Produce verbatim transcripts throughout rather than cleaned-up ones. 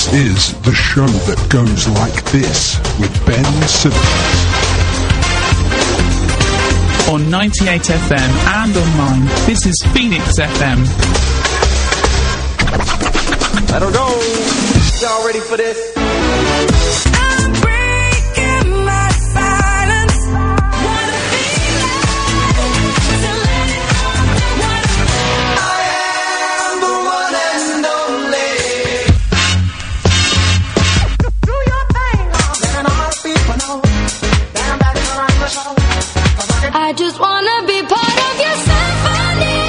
This is the show that goes like this with Ben Simmons. On ninety-eight F M and online, this is Phoenix F M. Let her go. Y'all ready for this? I just wanna be part of your symphony.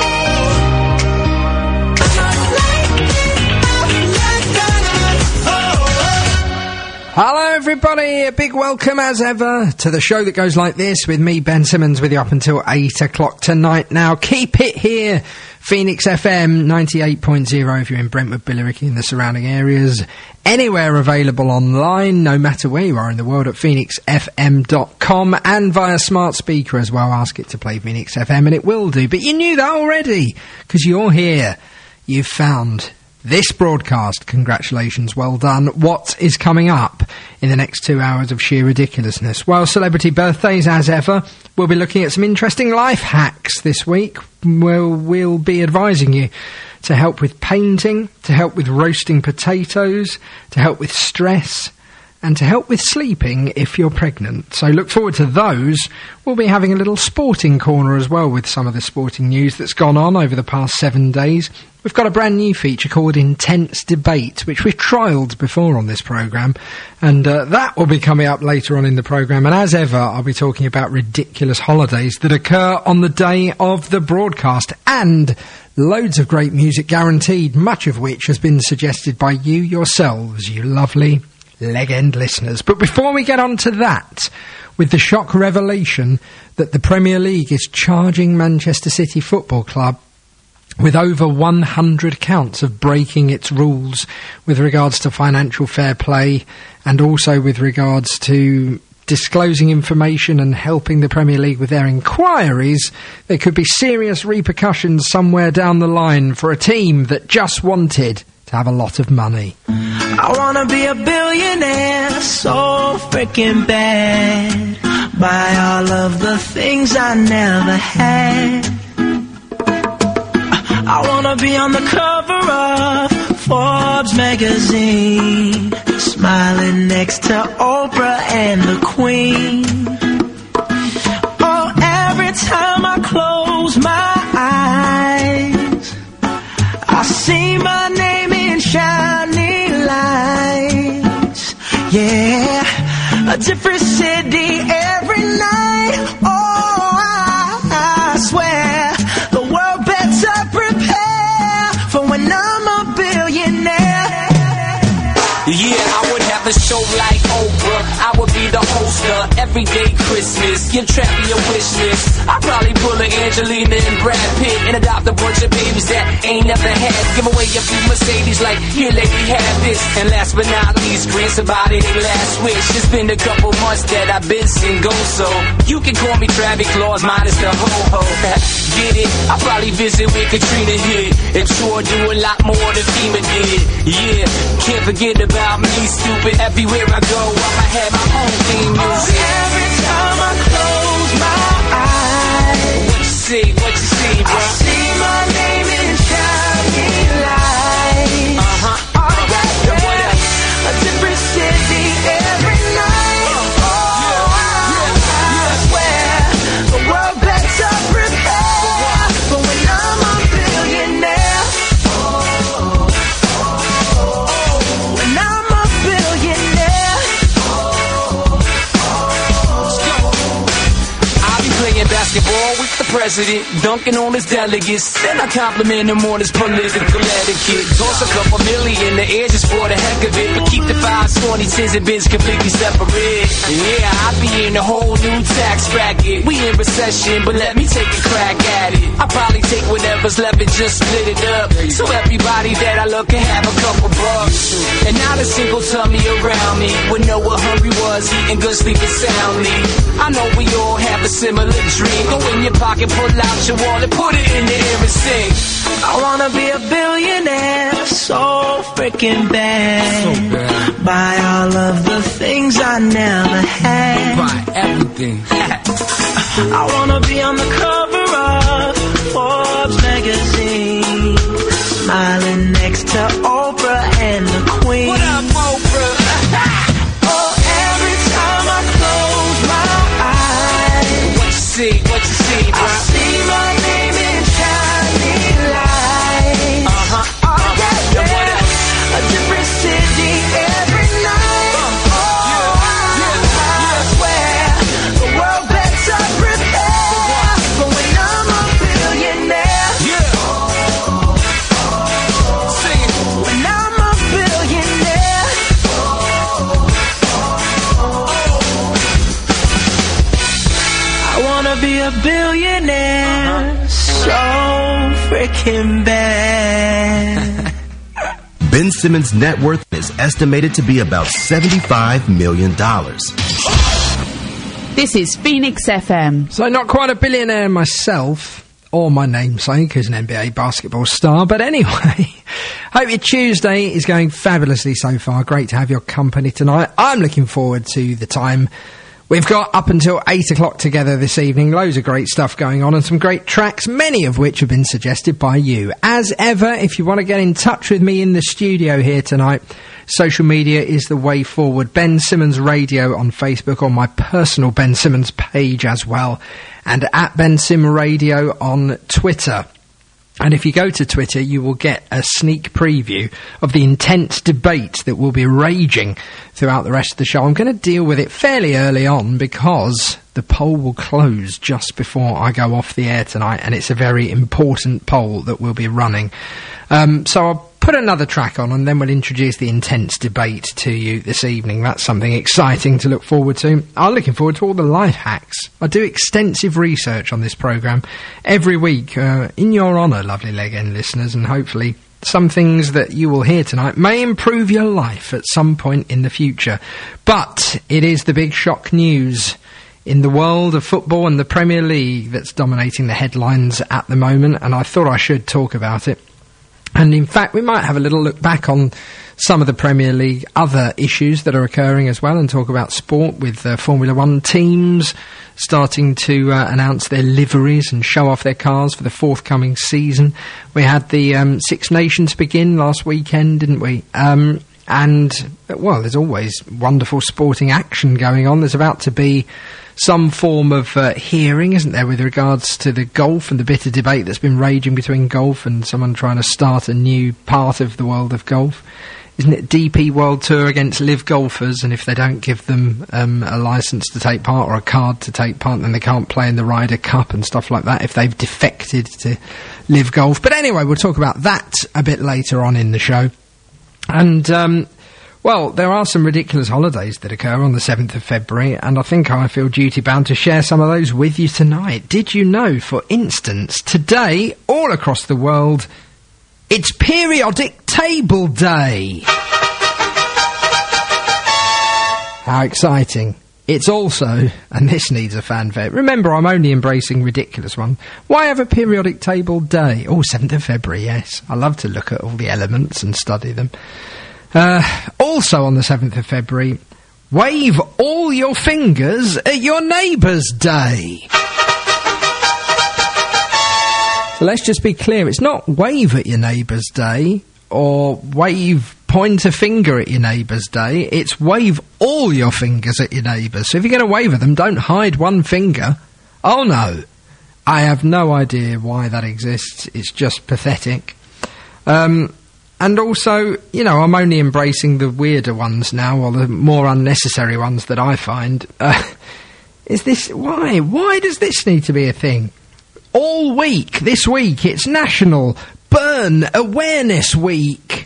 Hello everybody, a big welcome as ever to the show that goes like this with me, Ben Simmons, with you up until eight o'clock tonight. Now keep it here, Phoenix F M ninety-eight point oh if you're in Brentwood, Billericay and the surrounding areas. Anywhere available online, no matter where you are in the world, at phoenix f m dot com, and via smart speaker as well. Ask it to play Phoenix F M and it will do. But you knew that already, because you're here. You've found this broadcast. Congratulations, well done. What is coming up in the next two hours of sheer ridiculousness? Well, celebrity birthdays as ever. We'll be looking at some interesting life hacks this week. We'll, we'll be advising you to help with painting, to help with roasting potatoes, to help with stress, and to help with sleeping if you're pregnant. So look forward to those. We'll be having a little sporting corner as well with some of the sporting news that's gone on over the past seven days. We've got a brand new feature called Intense Debate, which we've trialled before on this programme, and uh, that will be coming up later on in the programme. And as ever, I'll be talking about ridiculous holidays that occur on the day of the broadcast, and loads of great music guaranteed, much of which has been suggested by you yourselves, you lovely leg-end listeners. But before we get on to that, with the shock revelation that the Premier League is charging Manchester City Football Club with over one hundred counts of breaking its rules with regards to financial fair play, and also with regards to disclosing information and helping the Premier League with their inquiries, there could be serious repercussions somewhere down the line for a team that just wanted to have a lot of money. I wanna be a billionaire so freaking bad, buy all of the things I never had. I wanna be on the cover of Forbes magazine, smiling next to Oprah and the Queen. Oh, every time I close my eyes, I see my name in shining lights. Yeah, a different city every night. Oh, I, I swear the world better prepare for when I'm a billionaire. Yeah, I would have a show like Oprah. I would be the host of Everyday Christmas. Give Trappy a wish list. I'd probably pull a Angelina and Brad Pitt and adopt a bunch of babies that ain't never had. Give away a few Mercedes like, here lady, have this. And last but not least, grant somebody their last wish. It's been a couple months that I've been single, so you can call me Travis Claus minus the ho-ho. Get it? I'll probably visit with Katrina here and sure do a lot more than FEMA did. Yeah, can't forget about me, stupid. Everywhere I go, I'ma have my own theme music. Oh, every time I close my eyes, what you see, what you see, bro? I see my name in shining lights. Uh-huh. All right, yeah, what else? A different city every night. Oh, yeah, yeah, I swear the world better prepare for when I'm a billionaire. Oh, oh, oh, oh, when I'm a billionaire. Oh, let's go. I'll be playing basketball with the president, dunking on his delegates. Then I compliment him on his political etiquette. Toss a couple million, the air just for the heck of it. But keep the five twenty tens and bins completely separate. Yeah, I be in a whole new tax bracket. We in recession, but let me take a crack at it. I probably take whatever's left and just split it up, so everybody that I love can have a couple bucks. And not a single tummy around me would know what hungry was, eating good, sleeping soundly. I know we all have a similar dream. Go in your pocket, pull out your wallet, put it in the air and sing. I wanna be a billionaire so freaking bad. So bad. Buy all of the things I never had. Buy everything. I wanna be on the cover of Forbes magazine, smiling next to Oprah and the Queen. What up, Oprah? Oh, every time I close my eyes, What you see? What you see, bro? I see my name in shining lights. Uh-huh. Oh, yeah, And what yeah. else? A different city every night. Oh, I, I swear the world better prepare for when I'm a billionaire. Yeah. Sing it. When I'm a billionaire. I wanna be a billionaire so freaking bad. Ben Simmons' net worth is estimated to be about seventy-five million dollars. This is Phoenix F M. So not quite a billionaire myself, or my namesake as an N B A basketball star, but anyway, hope your Tuesday is going fabulously so far. Great to have your company tonight. I'm looking forward to the time we've got up until eight o'clock together this evening. Loads of great stuff going on and some great tracks, many of which have been suggested by you. As ever, if you want to get in touch with me in the studio here tonight, social media is the way forward. Ben Simmons Radio on Facebook, on my personal Ben Simmons page as well, and at Ben Sim Radio on Twitter. And if you go to Twitter, you will get a sneak preview of the intense debate that will be raging throughout the rest of the show. I'm going to deal with it fairly early on because the poll will close just before I go off the air tonight, and it's a very important poll that we'll be running. Um, so I'll put another track on and then we'll introduce the intense debate to you this evening. That's something exciting to look forward to. I'm looking forward to all the life hacks. I do extensive research on this programme every week uh, in your honour, lovely leg end listeners, and hopefully some things that you will hear tonight may improve your life at some point in the future. But it is the big shock news in the world of football and the Premier League that's dominating the headlines at the moment, and I thought I should talk about it. And in fact, we might have a little look back on some of the Premier League other issues that are occurring as well, and talk about sport with uh, Formula One teams starting to uh, announce their liveries and show off their cars for the forthcoming season. We had the um, Six Nations begin last weekend, didn't we? Um, and, well, there's always wonderful sporting action going on. There's about to be some form of uh, hearing, isn't there, with regards to the golf and the bitter debate that's been raging between golf and someone trying to start a new part of the world of golf. Isn't it D P World Tour against live golfers, and if they don't give them um, a licence to take part or a card to take part, then they can't play in the Ryder Cup and stuff like that if they've defected to live golf. But anyway, we'll talk about that a bit later on in the show. And, um... well, there are some ridiculous holidays that occur on the seventh of February, and I think I feel duty-bound to share some of those with you tonight. Did you know, for instance, today, all across the world, it's Periodic Table Day? How exciting. It's also, and this needs a fanfare, remember I'm only embracing ridiculous one, why have a Periodic Table Day? Oh, seventh of February, yes. I love to look at all the elements and study them. Uh, also on the seventh of February, wave all your fingers at your neighbour's day. So let's just be clear, it's not wave at your neighbour's day, or wave, point a finger at your neighbour's day, it's wave all your fingers at your neighbours. So if you're going to wave at them, don't hide one finger. Oh no, I have no idea why that exists, it's just pathetic. Um... And also, you know, I'm only embracing the weirder ones now, or the more unnecessary ones that I find. Uh, is this... Why? Why does this need to be a thing? All week, this week, it's National Burn Awareness Week.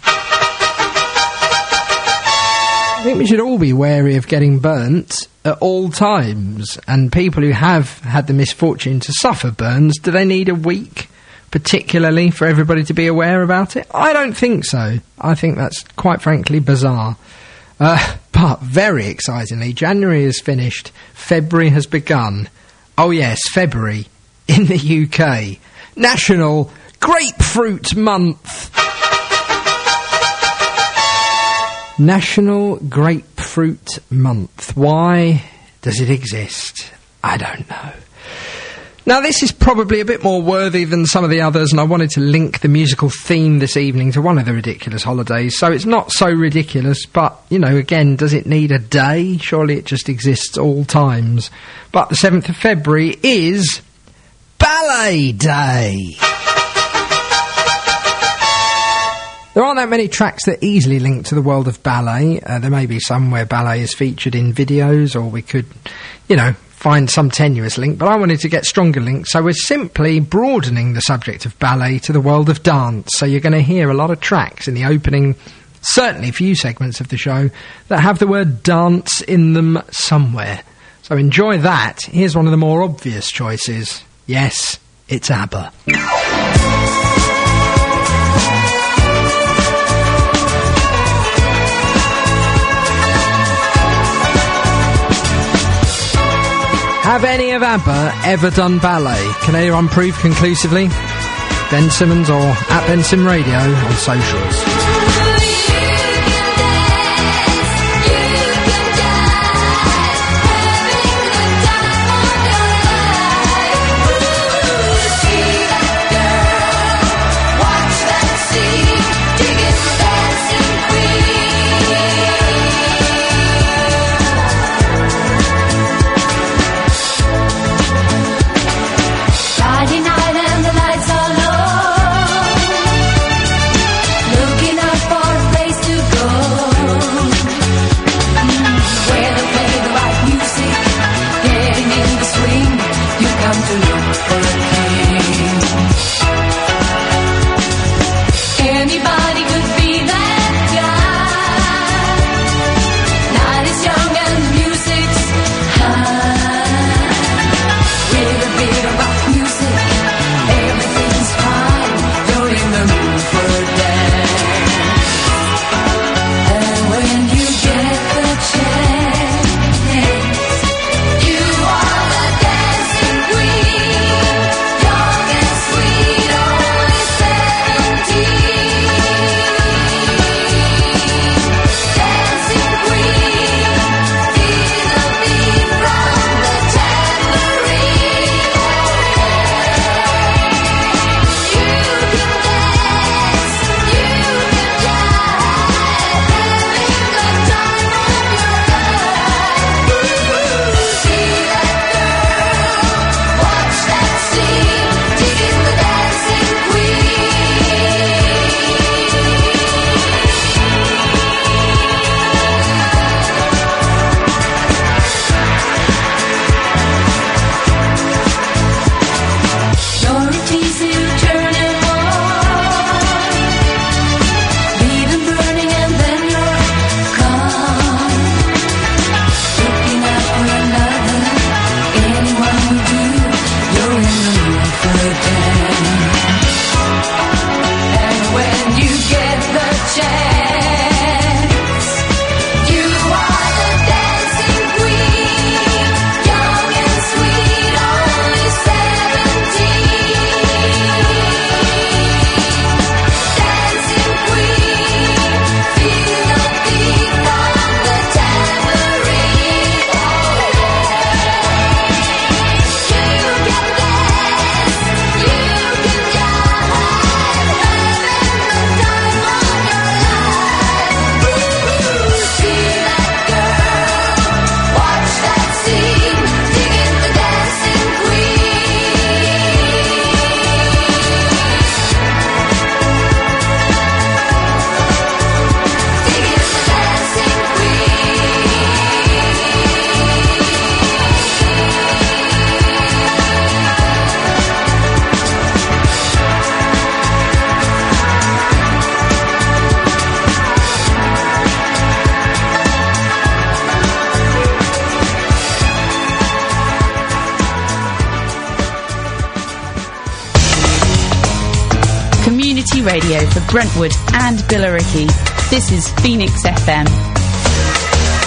I think we should all be wary of getting burnt at all times. And people who have had the misfortune to suffer burns, do they need a week particularly for everybody to be aware about it? I don't think so. I think that's quite frankly bizarre. Uh, but very excitingly, January is finished, February has begun. Oh yes, February in the U K. National Grapefruit Month. National Grapefruit Month. Why does it exist? I don't know. Now, this is probably a bit more worthy than some of the others, and I wanted to link the musical theme this evening to one of the ridiculous holidays, so it's not so ridiculous, but, you know, again, does it need a day? Surely it just exists all times. But the seventh of February is Ballet Day. There aren't that many tracks that easily link to the world of ballet. Uh, there may be some where ballet is featured in videos, or we could, you know, find some tenuous link, but I wanted to get stronger links, so we're simply broadening the subject of ballet to the world of dance. So you're going to hear a lot of tracks in the opening, certainly a few segments of the show, that have the word dance in them somewhere. So enjoy that. Here's one of the more obvious choices. Yes, it's ABBA. Have any of ABBA ever done ballet? Can anyone prove conclusively? Ben Simmons or at Ben Sim Radio on socials. Radio for Brentwood and Billericay. This is Phoenix F M.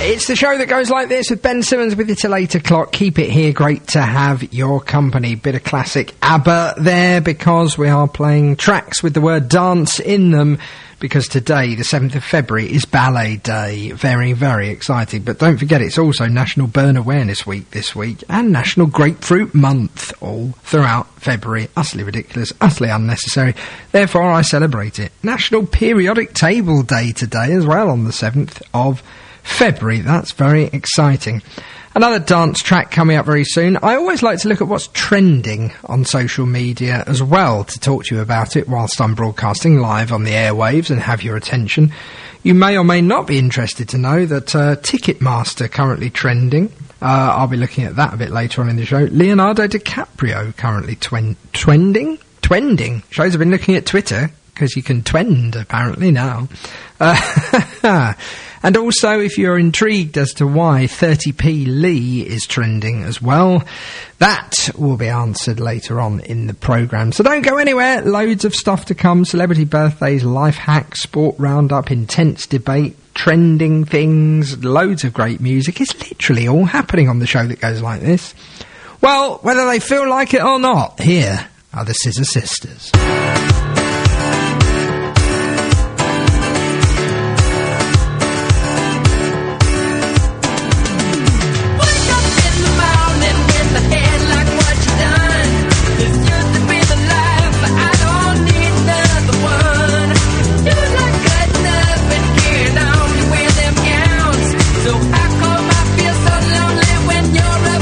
It's the show that goes like this with Ben Simmons with you till eight o'clock. Keep it here. Great to have your company. Bit of classic ABBA there because we are playing tracks with the word dance in them because today, the seventh of February, is Ballet Day. Very, very exciting. But don't forget, it's also National Burn Awareness Week this week and National Grapefruit Month all throughout February. Utterly ridiculous, utterly unnecessary. Therefore, I celebrate it. National Periodic Table Day today as well on the seventh of February. That's very exciting. Another dance track coming up very soon. I always like to look at what's trending on social media as well to talk to you about it whilst I'm broadcasting live on the airwaves and have your attention. You may or may not be interested to know that uh, Ticketmaster currently trending. Uh, I'll be looking at that a bit later on in the show. Leonardo DiCaprio currently twen- trending? Twending. Shows have been looking at Twitter because you can twend apparently now. Uh, And also, if you're intrigued as to why thirty p Lee is trending as well, that will be answered later on in the programme. So don't go anywhere. Loads of stuff to come. Celebrity birthdays, life hacks, sport roundup, intense debate, trending things, loads of great music. It's literally all happening on the show that goes like this. Well, whether they feel like it or not, here are the Scissor Sisters.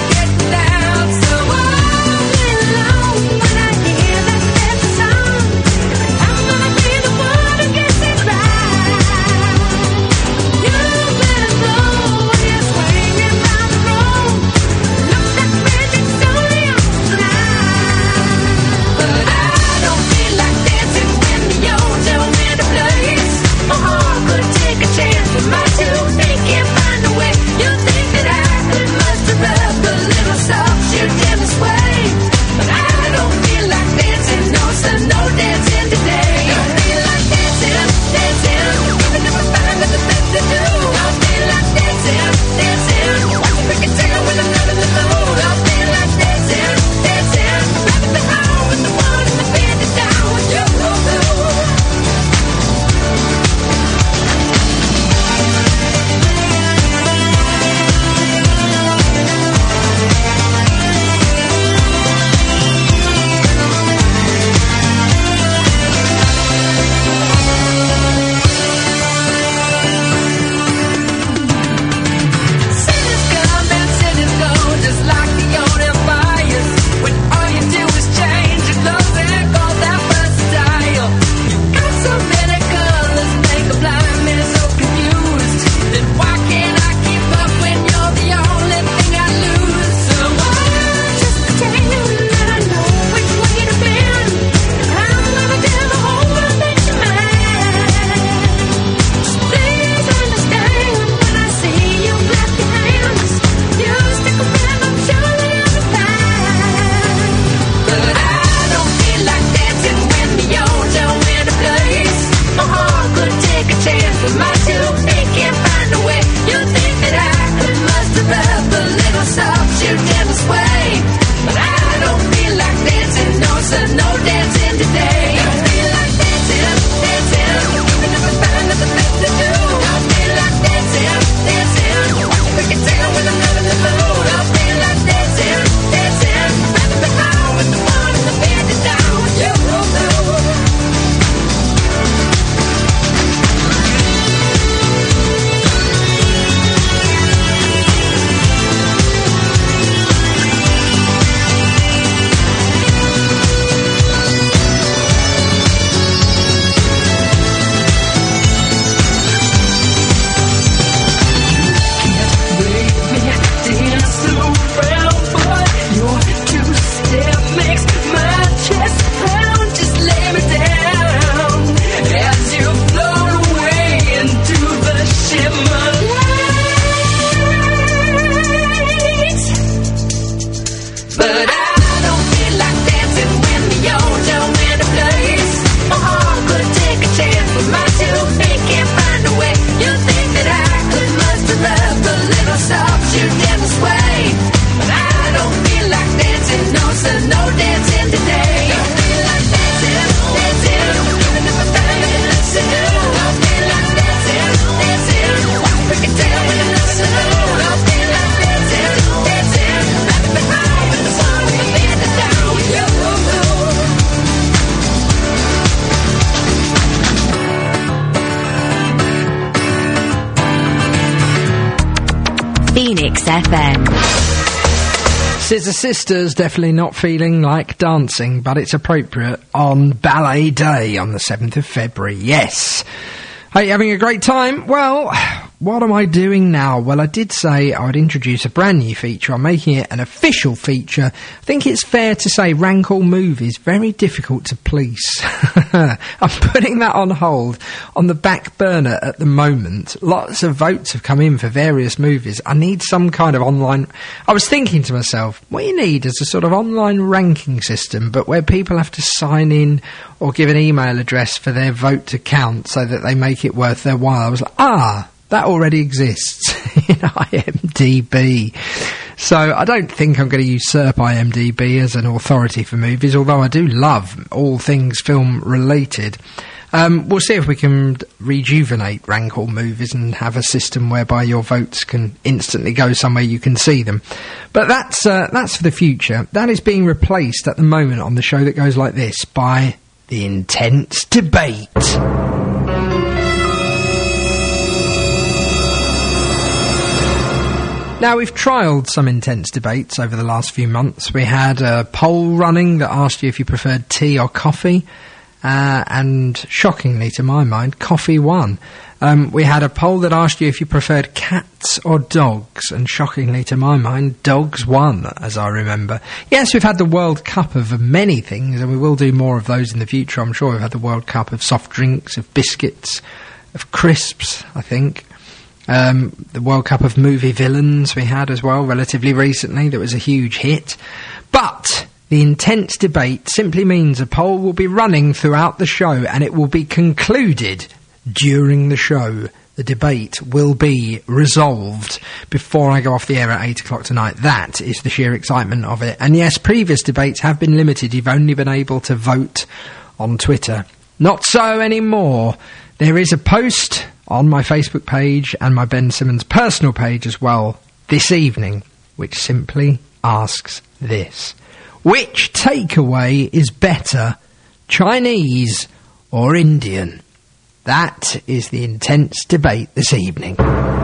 Down. So all alone when I hear that sad song. Phoenix F M. Scissor Sisters definitely not feeling like dancing, but it's appropriate on Ballet Day on the seventh of February. Yes. Hey, having a great time? Well, what am I doing now? Well, I did say I would introduce a brand new feature. I'm making it an official feature. I think it's fair to say Rank All Movies, very difficult to police. I'm putting that on hold, on the back burner at the moment. Lots of votes have come in for various movies. I need some kind of online... I was thinking to myself, what you need is a sort of online ranking system, but where people have to sign in or give an email address for their vote to count so that they make it worth their while. I was like, ah, that already exists in I M D B. So I don't think I'm going to usurp I M D B as an authority for movies, although I do love all things film related. Um, we'll see if we can rejuvenate Rank All Movies and have a system whereby your votes can instantly go somewhere you can see them. But that's uh, that's for the future. That is being replaced at the moment on the show that goes like this by the Intense Debate. Now, we've trialled some intense debates over the last few months. We had a poll running that asked you if you preferred tea or coffee, uh, and shockingly, to my mind, coffee won. Um, we had a poll that asked you if you preferred cats or dogs, and shockingly, to my mind, dogs won, as I remember. Yes, we've had the World Cup of many things, and we will do more of those in the future, I'm sure. We've had the World Cup of soft drinks, of biscuits, of crisps, I think. Um, the World Cup of movie villains we had as well relatively recently. That was a huge hit. But the intense debate simply means a poll will be running throughout the show and it will be concluded during the show. The debate will be resolved before I go off the air at eight o'clock tonight. That is the sheer excitement of it. And yes, previous debates have been limited. You've only been able to vote on Twitter. Not so anymore. There is a post on my Facebook page and my Ben Simmons personal page as well this evening, which simply asks this: which takeaway is better, Chinese or Indian? That is the intense debate this evening.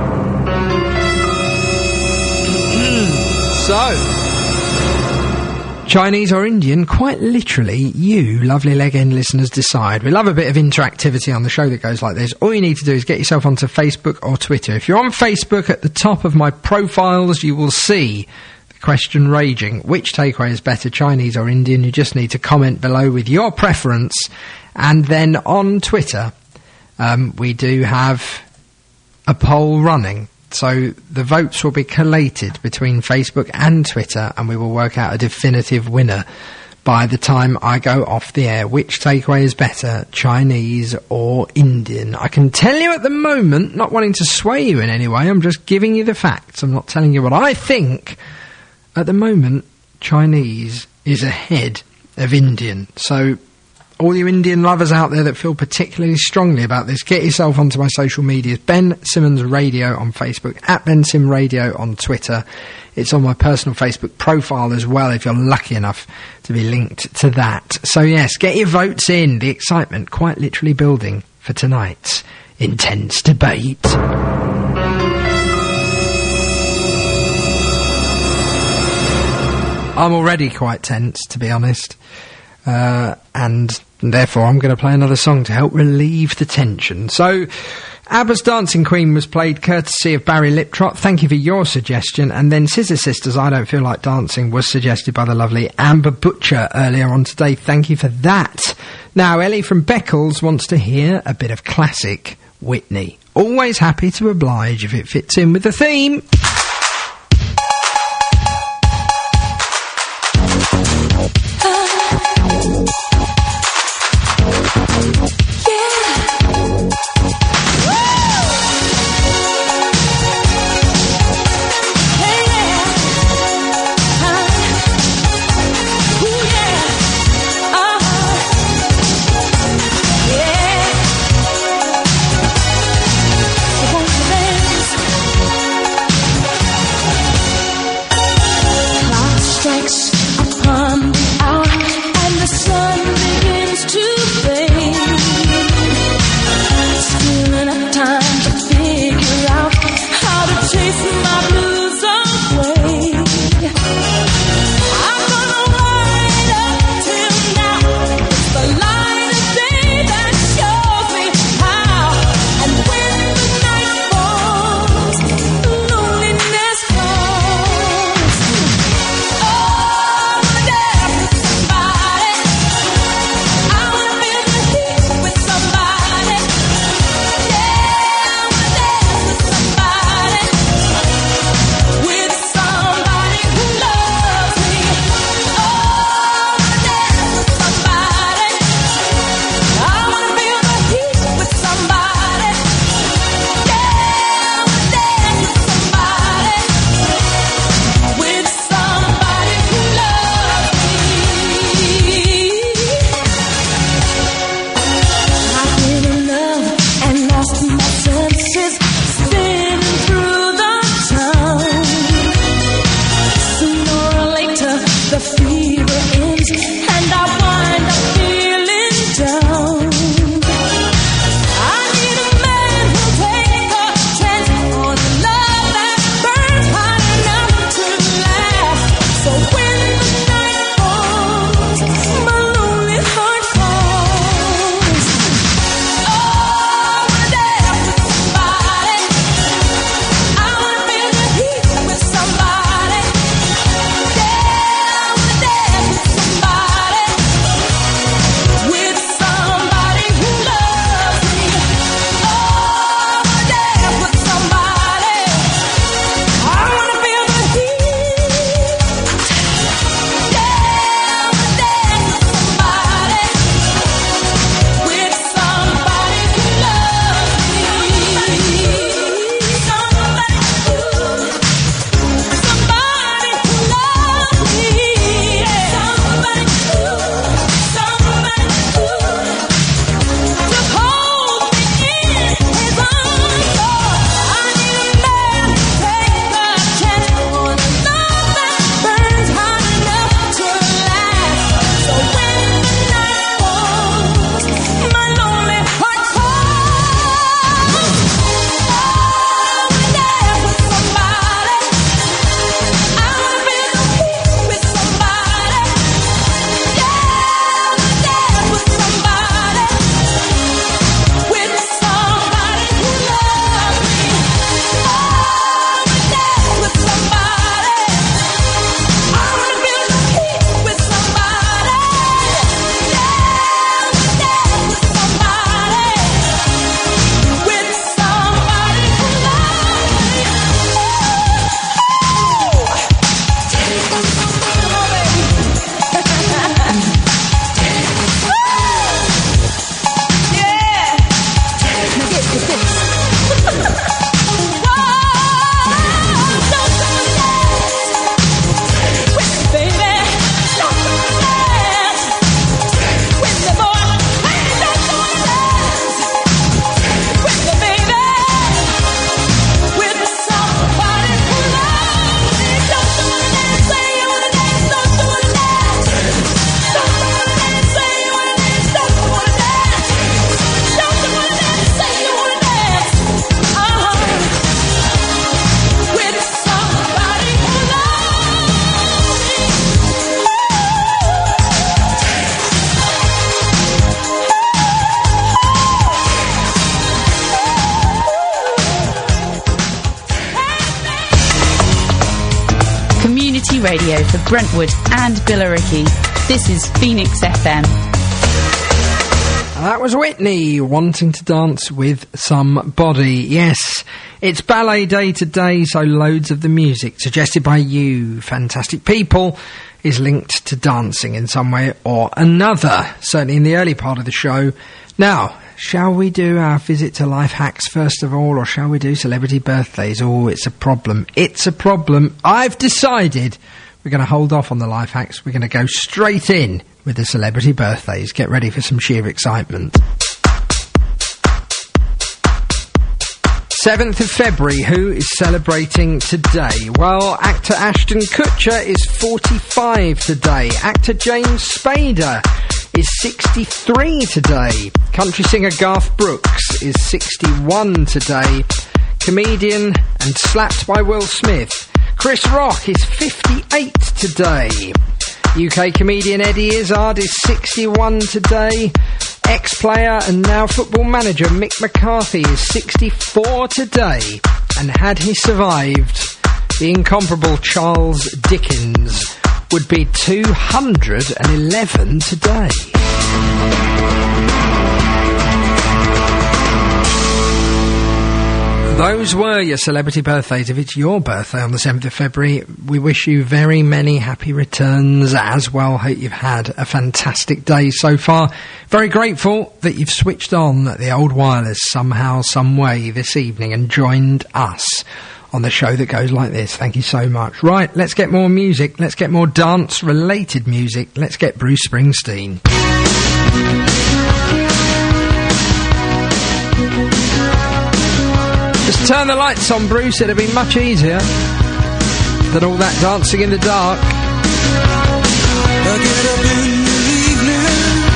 So, Chinese or Indian, quite literally, you, lovely leg end listeners, decide. We love a bit of interactivity on the show that goes like this. All you need to do is get yourself onto Facebook or Twitter. If you're on Facebook, at the top of my profiles, you will see the question raging. Which takeaway is better, Chinese or Indian? You just need to comment below with your preference. And then on Twitter, um, we do have a poll running. So the votes will be collated between Facebook and Twitter, and we will work out a definitive winner by the time I go off the air. Which takeaway is better, Chinese or Indian? I can tell you at the moment, not wanting to sway you in any way, I'm just giving you the facts. I'm not telling you what I think. At the moment, Chinese is ahead of Indian. So all you Indian lovers out there that feel particularly strongly about this, get yourself onto my social medias. Ben Simmons Radio on Facebook, at Ben Sim Radio on Twitter. It's on my personal Facebook profile as well, if you're lucky enough to be linked to that. So yes, get your votes in. The excitement quite literally building for tonight's intense debate. I'm already quite tense, to be honest. Uh, and therefore I'm going to play another song to help relieve the tension. So, ABBA's Dancing Queen was played courtesy of Barry Liptrot. Thank you for your suggestion. And then Scissor Sisters, I Don't Feel Like Dancing, was suggested by the lovely Amber Butcher earlier on today. Thank you for that. Now, Ellie from Beccles wants to hear a bit of classic Whitney. Always happy to oblige if it fits in with the theme. Won't you dance? radio for Brentwood and Billericay. This is Phoenix F M. That was Whitney, Wanting to Dance with Somebody. Yes, it's ballet day today, so loads of the music suggested by you, fantastic people, is linked to dancing in some way or another, certainly in the early part of the show. Now, shall we do our visit to life hacks first of all, or shall we do celebrity birthdays? Oh, it's a problem. It's a problem. I've decided we're going to hold off on the life hacks. We're going to go straight in with the celebrity birthdays. Get ready for some sheer excitement. seventh of February, who is celebrating today? Well, actor Ashton Kutcher is forty-five today. Actor James Spader is sixty-three today. Country singer Garth Brooks is sixty-one today. Comedian and slapped by Will Smith, Chris Rock is fifty-eight today. U K comedian Eddie Izzard is sixty-one today. Ex-player and now football manager Mick McCarthy is sixty-four today. And had he survived, the incomparable Charles Dickens would be two hundred eleven today. Those were your celebrity birthdays. If it's your birthday on the seventh of February, we wish you very many happy returns as well. Hope you've had a fantastic day so far. Very grateful that you've switched on the old wireless somehow, some way this evening and joined us on the show that goes like this. Thank you so much. Right, let's get more music. Let's get more dance-related music. Let's get Bruce Springsteen. Just turn the lights on, Bruce. It'll be much easier than all that dancing in the dark. I get up in the evening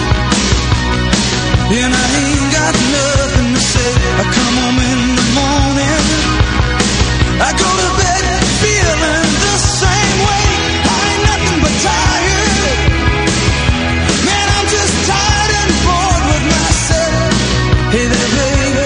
and I ain't got nothing to say. I come home in the morning, I go to bed feeling the same way. I ain't nothing but tired. Man, I'm just tired and bored with myself. Hey there, baby,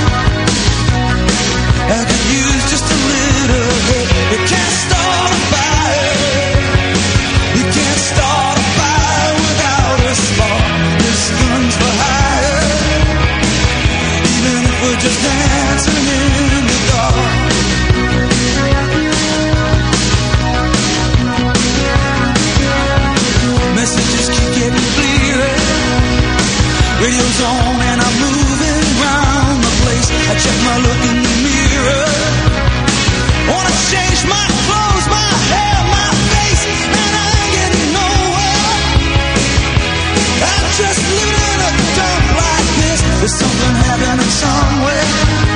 I could use just a little help. You can't start a fire. You can't start a fire without a spark. This gun's for hire. Even if we're just dancing in the dark. Messages keep getting clearer. Radio's on and I'm moving around the place. I check my look in the mirror. Wanna change my clothes, my hair, my face, and I ain't getting nowhere. I'm just living in a dump like this. There's something happening somewhere.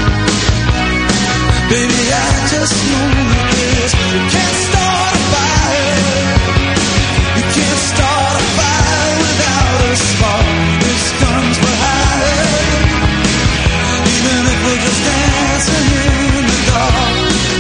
Baby, I just know it is. You can't start a fire. You can't start a fire without a spark. This gun's for hire. Even if we're just dancing in the dark.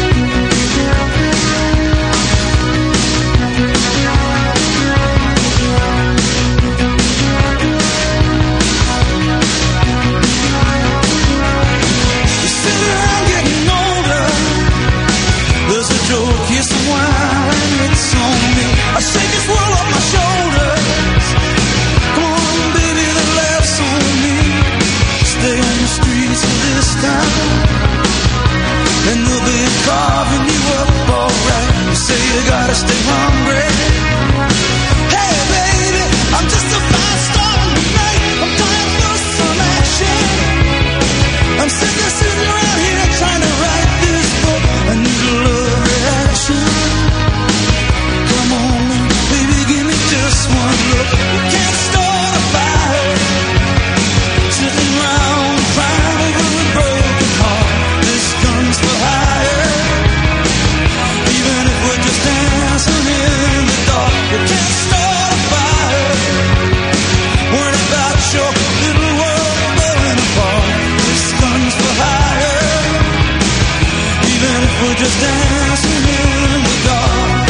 You sit around getting older. There's a joke, here's some wine, it's on me. I shake this world off my shoulders. Come on, baby, the laughs on me. Stay on the streets of this town, and they'll be carving you up alright. You say you gotta stay hungry. Hey, baby, I'm just a fast star tonight. I'm dying for some action. I'm sitting there, sitting around here trying to write this book. I need a love reaction. Come on, baby, give me just one look. You can't start a fire. Sitting around crying over a broken heart. This gun's for hire. Even if we're just dancing in the dark. You can't start a fire. Worried about your little world falling apart. This gun's for hire. Even if we're just dancing in the dark.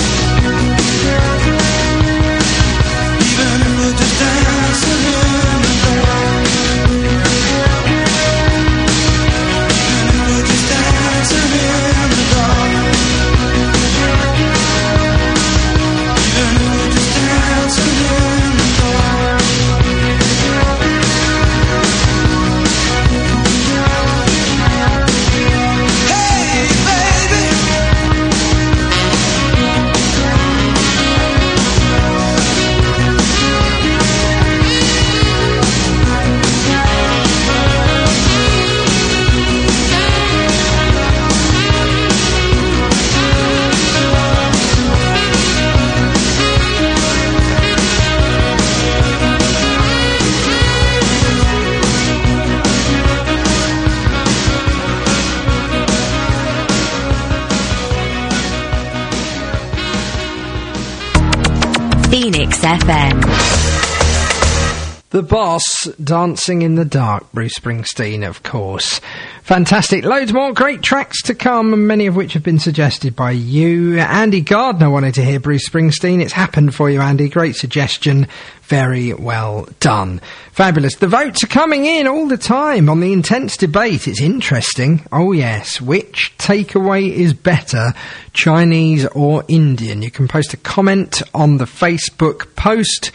Even if we're just dancing in the dark. Even if we're just dancing in the dark. Phoenix F M. The Boss, Dancing in the Dark, Bruce Springsteen, of course. Fantastic. Loads more great tracks to come, many of which have been suggested by you. Andy Gardner wanted to hear Bruce Springsteen. It's happened for you, Andy. Great suggestion. Very well done. Fabulous. The votes are coming in all the time on the intense debate. It's interesting. Oh, yes. Which takeaway is better, Chinese or Indian? You can post a comment on the Facebook post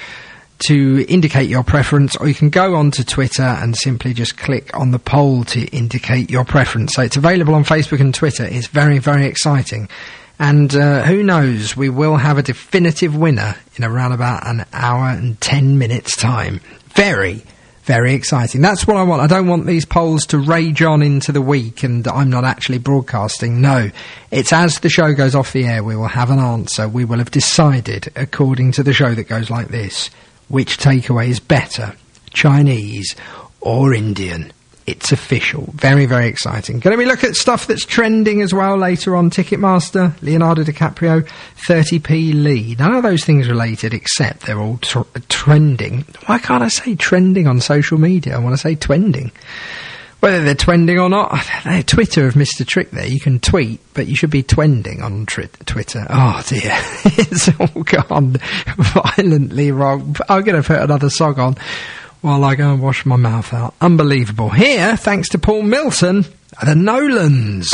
to indicate your preference, or you can go onto Twitter and simply just click on the poll to indicate your preference. So it's available on Facebook and Twitter. It's very, very exciting. And uh, who knows, we will have a definitive winner in around about an hour and ten minutes time. Very, very exciting. That's what I want. I don't want these polls to rage on into the week and I'm not actually broadcasting. No, it's as the show goes off the air, we will have an answer. We will have decided, according to the show that goes like this, which takeaway is better, Chinese or Indian. It's official. Very, very exciting. Going to be look at stuff that's trending as well later on. Ticketmaster, Leonardo DiCaprio, thirty p lead. None of those things related, except they're all tr- trending. Why can't I say trending on social media? I want to say twending. Whether they're twending or not, I don't know. Twitter have missed a trick there. You can tweet, but you should be twending on tri- Twitter. Oh dear, it's all gone violently wrong. I'm going to put another song on while I go and wash my mouth out. Unbelievable. Here, thanks to Paul Milton, are the Nolans.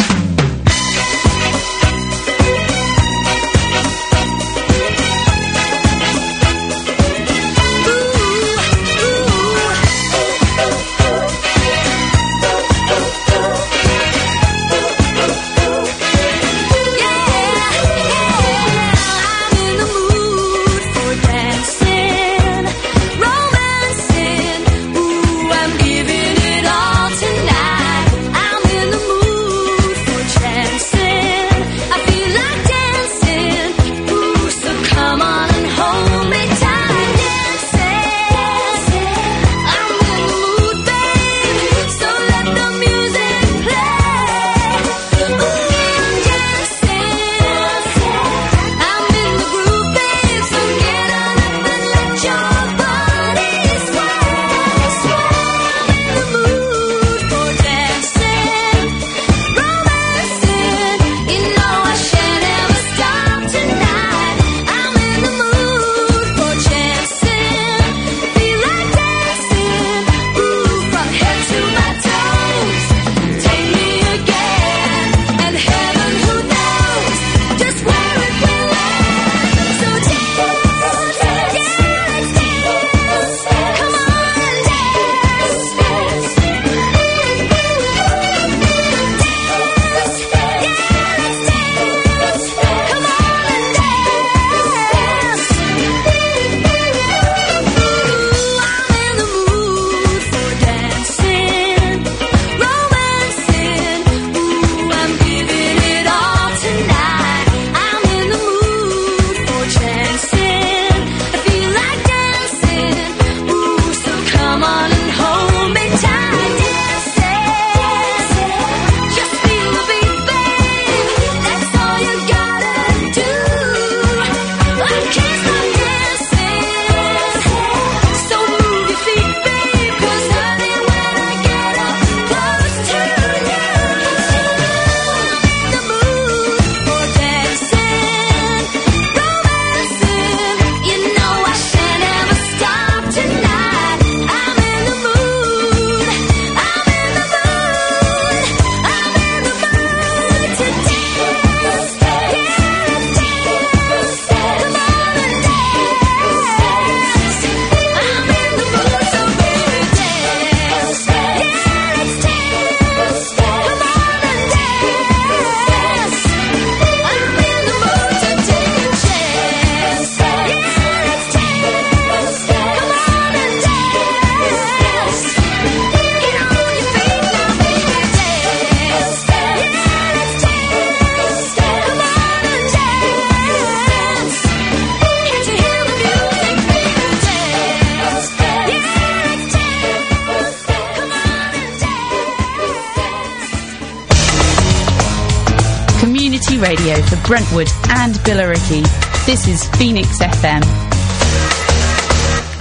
Radio for Brentwood and Billericay. This is Phoenix F M.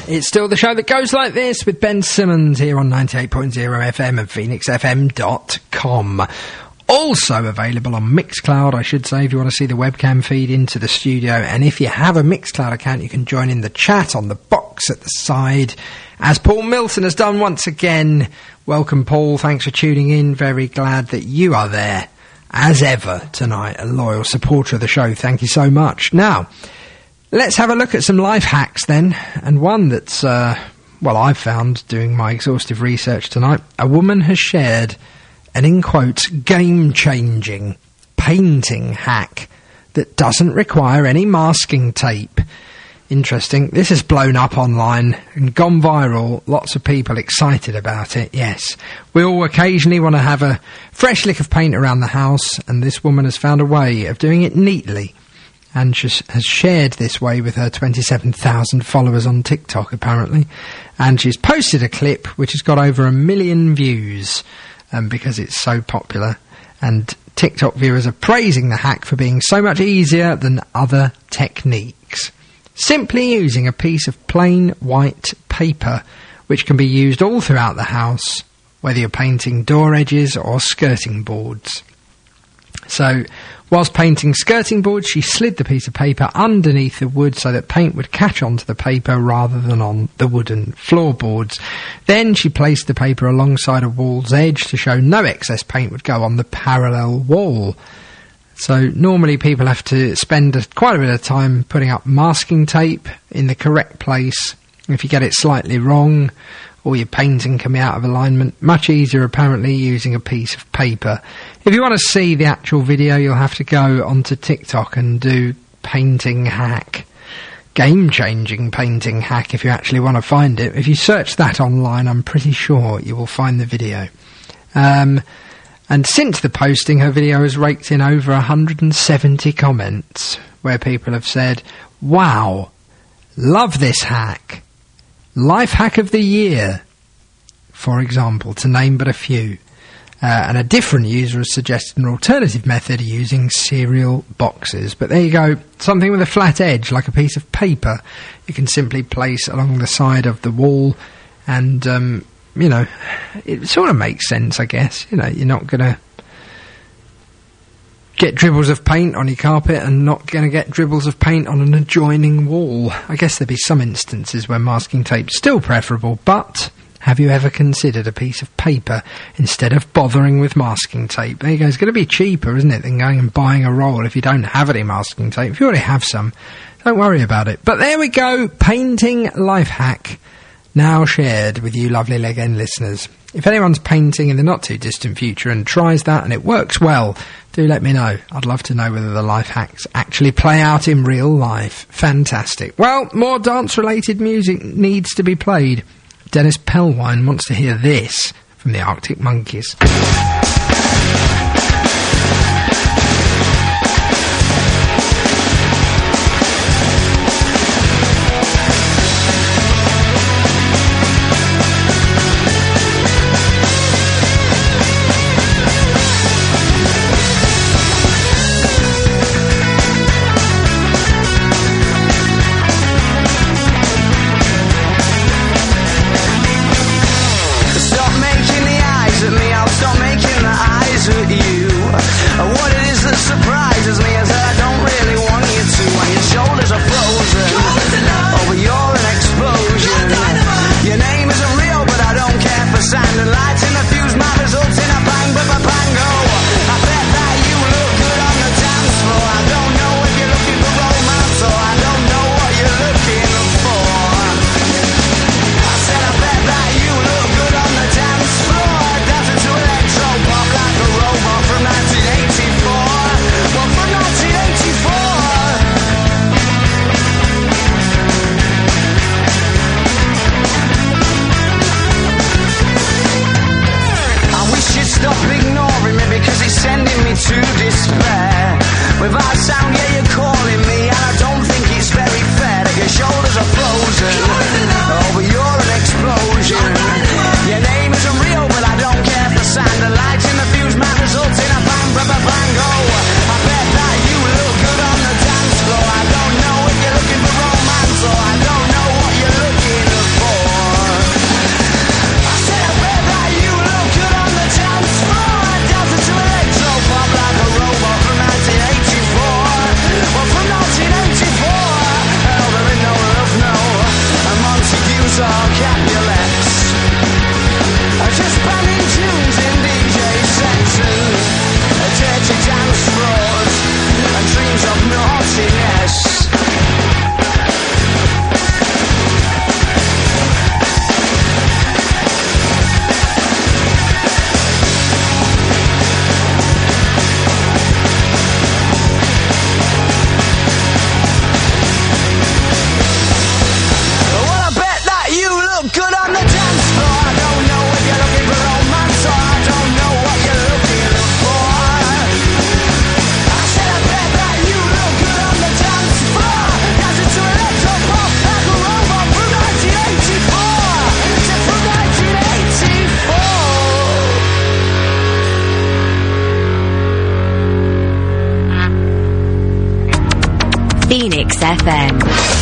It's still the show that goes like this with Ben Simmons here on ninety-eight point oh F M and phoenix f m dot com. Also available on Mixcloud, I should say, if you want to see the webcam feed into the studio. And if you have a Mixcloud account, you can join in the chat on the box at the side, as Paul Milton has done once again. Welcome, Paul. Thanks for tuning in. Very glad that you are there, as ever, tonight. A loyal supporter of the show. Thank you so much. Now, let's have a look at some life hacks then. And one that's, uh, well, I've found doing my exhaustive research tonight. A woman has shared an, in quotes, game-changing painting hack that doesn't require any masking tape. Interesting. This has blown up online and gone viral. Lots of people excited about it, yes. We all occasionally want to have a fresh lick of paint around the house, and this woman has found a way of doing it neatly. And she has shared this way with her twenty-seven thousand followers on TikTok, apparently. And she's posted a clip which has got over a million views. Um, because it's so popular, and TikTok viewers are praising the hack for being so much easier than other techniques. Simply using a piece of plain white paper, which can be used all throughout the house, whether you're painting door edges or skirting boards. So, whilst painting skirting boards, she slid the piece of paper underneath the wood so that paint would catch onto the paper rather than on the wooden floorboards. Then she placed the paper alongside a wall's edge to show no excess paint would go on the parallel wall. So normally people have to spend a, quite a bit of time putting up masking tape in the correct place. If you get it slightly wrong, or your painting can be out of alignment, much easier apparently using a piece of paper. If you want to see the actual video, you'll have to go onto TikTok and do painting hack. Game-changing painting hack, if you actually want to find it. If you search that online, I'm pretty sure you will find the video. Um, and since the posting, her video has raked in over one hundred seventy comments, where people have said, "Wow, love this hack. Life hack of the year," for example, to name but a few. Uh, and a different user has suggested an alternative method using cereal boxes. But there you go, something with a flat edge, like a piece of paper, you can simply place along the side of the wall, and, um, you know, it sort of makes sense, I guess. You know, you're not going to get dribbles of paint on your carpet and not going to get dribbles of paint on an adjoining wall. I guess there'd be some instances where masking tape's still preferable, but have you ever considered a piece of paper instead of bothering with masking tape? There you go. It's going to be cheaper, isn't it, than going and buying a roll if you don't have any masking tape. If you already have some, don't worry about it. But there we go. Painting life hack, now shared with you lovely Leg End listeners. If anyone's painting in the not-too-distant future and tries that and it works well, do let me know. I'd love to know whether the life hacks actually play out in real life. Fantastic. Well, more dance-related music needs to be played. Dennis Pellwine wants to hear this from the Arctic Monkeys. Stop making the eyes at me, I'll stop making Phoenix F M.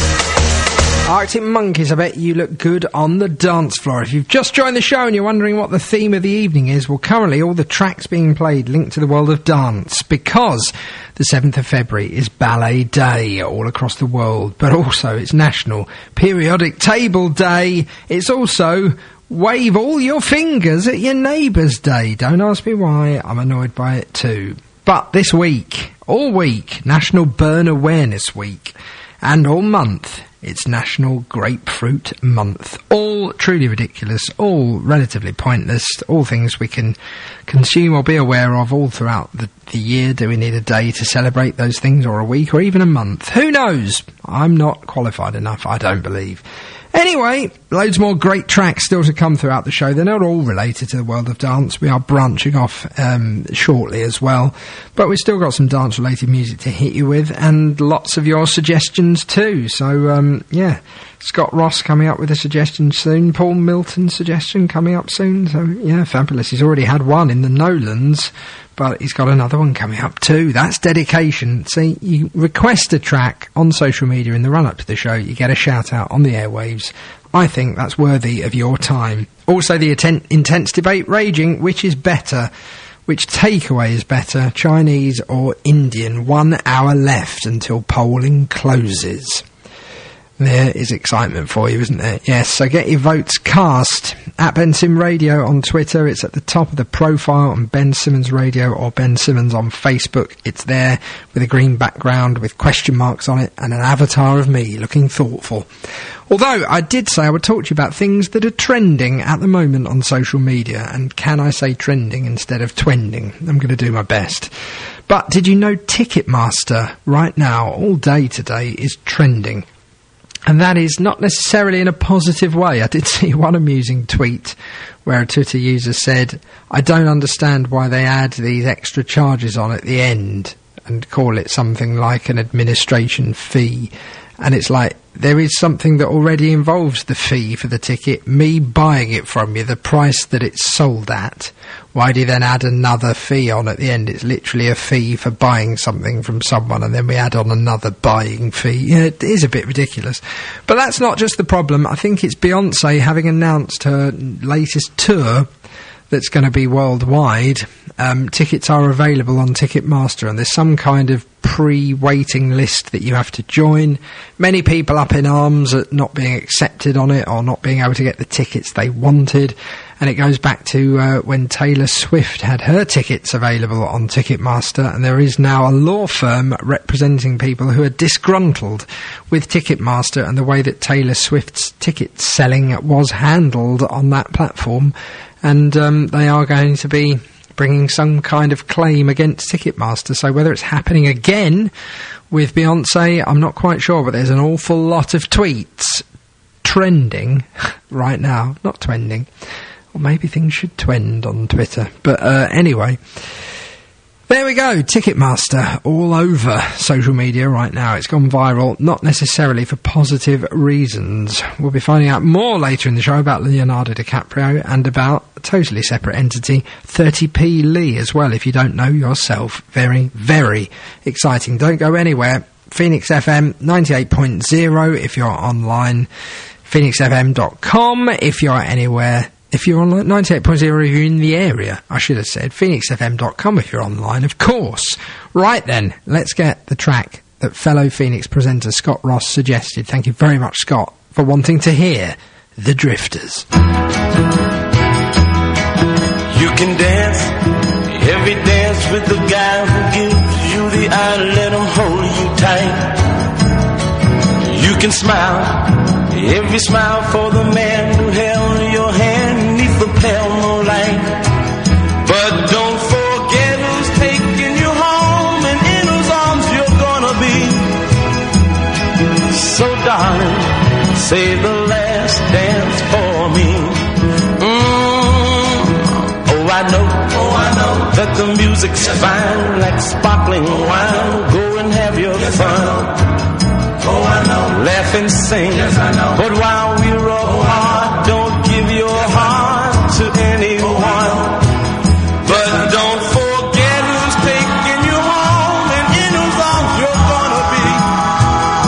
Arctic Monkeys, I bet you look good on the dance floor. If you've just joined the show and you're wondering what the theme of the evening is, well, currently all the tracks being played link to the world of dance, because the seventh of February is Ballet Day all across the world, but also it's National Periodic Table Day. It's also Wave All Your Fingers at Your Neighbour's Day. Don't ask me why, I'm annoyed by it too. But this week, all week, National Burn Awareness Week, and all month, it's National Grapefruit Month. All truly ridiculous, all relatively pointless, all things we can consume or be aware of all throughout the, the year. Do we need a day to celebrate those things, or a week, or even a month? Who knows? I'm not qualified enough, I don't believe. Anyway, loads more great tracks still to come throughout the show. They're not all related to the world of dance. We are branching off um, shortly as well. But we've still got some dance-related music to hit you with, and lots of your suggestions too. So, um, yeah, Scott Ross coming up with a suggestion soon. Paul Milton's suggestion coming up soon. So, yeah, fabulous. He's already had one in the Nolans, but he's got another one coming up too. That's dedication. See, you request a track on social media in the run-up to the show, you get a shout-out on the airwaves. I think that's worthy of your time. Also, the atten- intense debate raging, which is better? Which takeaway is better, Chinese or Indian? One hour left until polling closes. There is excitement for you, isn't there? Yes, so get your votes cast at Ben Sim Radio on Twitter. It's at the top of the profile on Ben Simmons Radio or Ben Simmons on Facebook. It's there with a green background with question marks on it and an avatar of me looking thoughtful. Although I did say I would talk to you about things that are trending at the moment on social media, and can I say trending instead of twending? I'm going to do my best. But did you know Ticketmaster right now, all day today, is trending? And that is not necessarily in a positive way. I did see one amusing tweet where a Twitter user said, I don't understand why they add these extra charges on at the end and call it something like an administration fee. And it's like, there is something that already involves the fee for the ticket, me buying it from you, the price that it's sold at. Why do you then add another fee on at the end? It's literally a fee for buying something from someone, and then we add on another buying fee. Yeah, it is a bit ridiculous. But that's not just the problem. I think it's Beyonce having announced her latest tour that's going to be worldwide. Um, tickets are available on Ticketmaster, and there's some kind of pre-waiting list that you have to join. Many people up in arms at not being accepted on it or not being able to get the tickets they wanted. And it goes back to uh, when Taylor Swift had her tickets available on Ticketmaster, and there is now a law firm representing people who are disgruntled with Ticketmaster and the way that Taylor Swift's ticket selling was handled on that platform. And um, they are going to be bringing some kind of claim against Ticketmaster. So whether it's happening again with Beyonce, I'm not quite sure, but there's an awful lot of tweets trending right now. Not twending. Or maybe things should twend on Twitter. But uh, anyway, there we go. Ticketmaster all over social media right now. It's gone viral, not necessarily for positive reasons. We'll be finding out more later in the show about Leonardo DiCaprio and about a totally separate entity, thirty p Lee as well, if you don't know yourself. Very, very exciting. Don't go anywhere. Phoenix F M ninety-eight point oh if you're online. phoenix f m dot com if you're anywhere. If you're on ninety-eight point oh, if you're in the area, I should have said. phoenix f m dot com if you're online, of course. Right then, let's get the track that fellow Phoenix presenter Scott Ross suggested. Thank you very much, Scott, for wanting to hear The Drifters. You can dance, every dance with the guy who gives you the eye, let him hold you tight. You can smile, every smile for the man who held your hand neath the pale moonlight. But don't forget who's taking you home and in whose arms you're gonna be. So darling, say the last dance for me. Mm. Oh, I know, oh, I know that the music's fine like sparkling wine. Go and have your fun. Oh, I know. Laugh and sing. Yes, I know. But while we're apart, don't give your heart to anyone. But don't forget who's taking you home and in whose arms you're gonna be.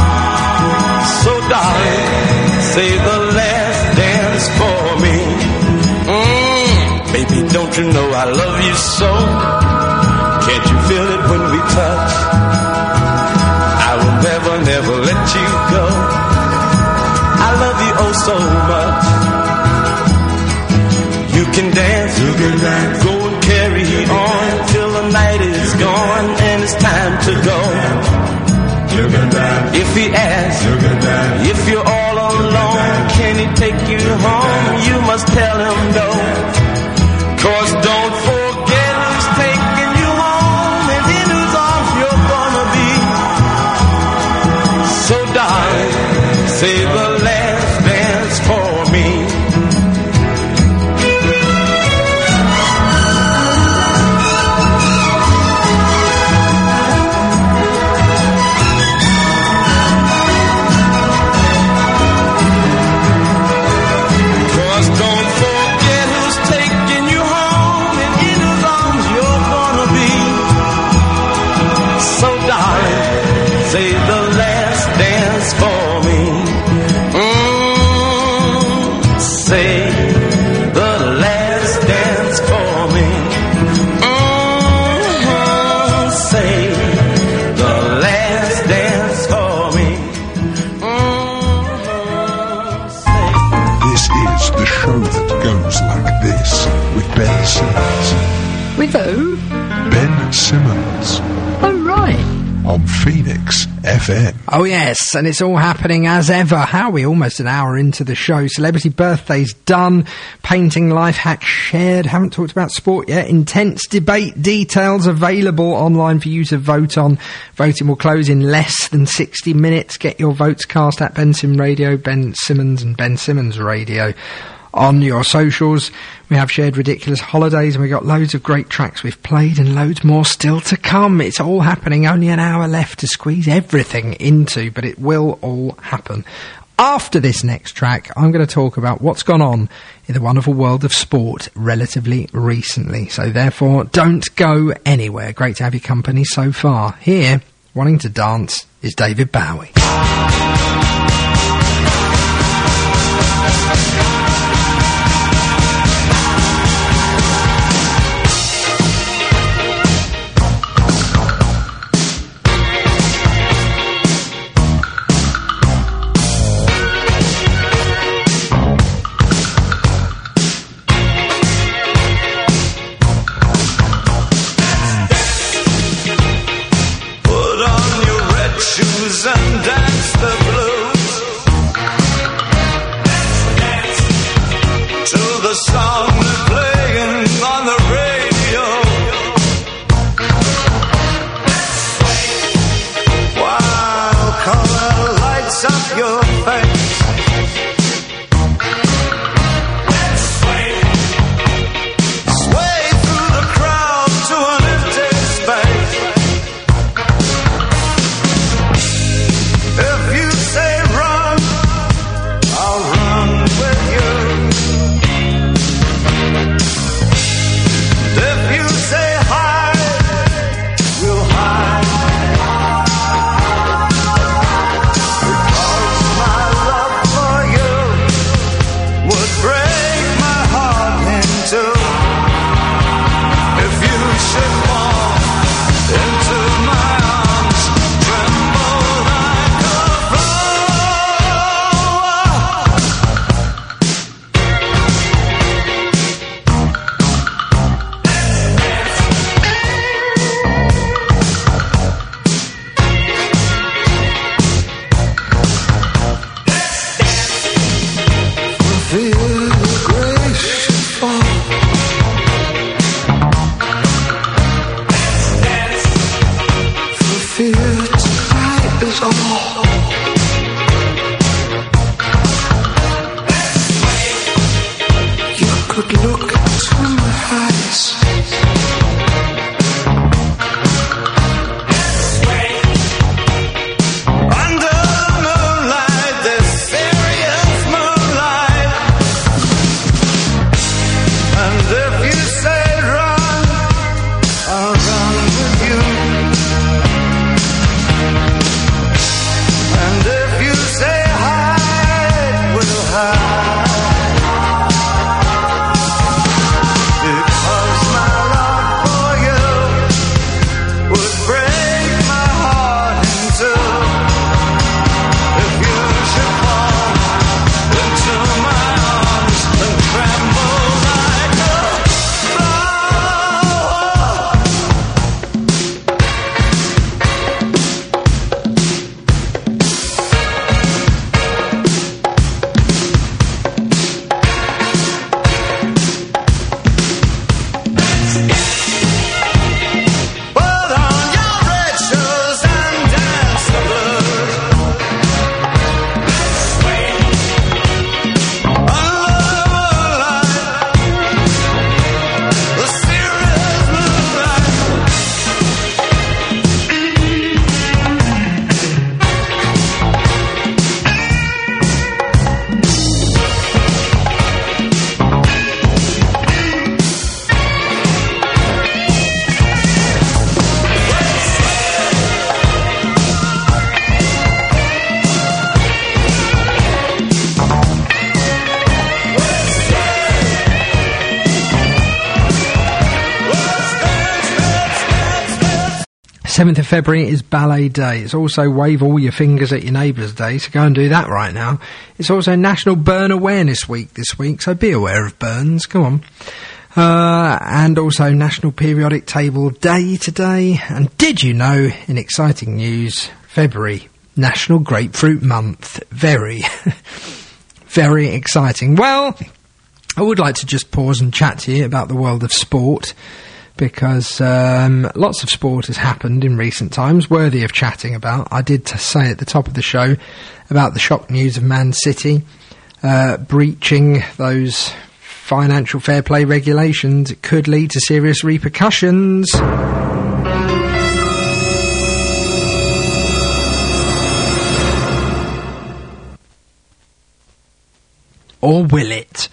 Baby, don't you know I love you so? Can't you feel it when we touch? I will never, never let you go. I love you oh so much. You can dance, you can dance, go and carry on till the night is gone and it's time to go. You can dance. If he asks, you can dance. If you're all alone, can he take you home? You must tell him no. Cause don't forget who's taking you home and in whose arms you're gonna be. So darling, say the last dance for me. Say the last dance for me. Mm, say the last dance for me. Mm, say the last dance for me. Mm, say. This is the show that goes like this with Ben Simmons. With who? Ben Simmons. Oh, right. On Phoenix F M. Oh yes, and it's all happening as ever. How are we almost an hour into the show? Celebrity birthdays done, painting life hacks shared, haven't talked about sport yet, intense debate details available online for you to vote on. Voting will close in less than sixty minutes. Get your votes cast at Ben Sim Radio, Ben Simmons and Ben Simmons Radio. On your socials, we have shared ridiculous holidays and we got loads of great tracks we've played and loads more still to come. It's all happening, only an hour left to squeeze everything into, but it will all happen. After this next track, I'm going to talk about what's gone on in the wonderful world of sport relatively recently. So therefore, don't go anywhere. Great to have your company so far. Here, wanting to dance, is David Bowie. And dance the blues to the song playing on the radio. While color lights up your face, sway through the crowd to an empty space. If you say run, I'll run with you. If you say hide, we'll hide. Because my love for you would break my heart in two. If you should fall into my arms, tremble like a feel the grace should fall. For fear tonight is all. You could look into my eyes. Under the moonlight, this serious moonlight. And if you say run, I'll run with you. And if you say hide, we'll hide. seventh of February is Ballet Day. It's also Wave All Your Fingers at Your Neighbours Day, so go and do that right now. It's also National Burn Awareness Week this week, so be aware of burns, go on. Uh, and also National Periodic Table Day today. And did you know, in exciting news, February, National Grapefruit Month. Very, very exciting. Well, I would like to just pause and chat to you about the world of sport, because um, lots of sport has happened in recent times, worthy of chatting about. I did say at the top of the show about the shock news of Man City uh, breaching those financial fair play regulations. It could lead to serious repercussions. Or will it?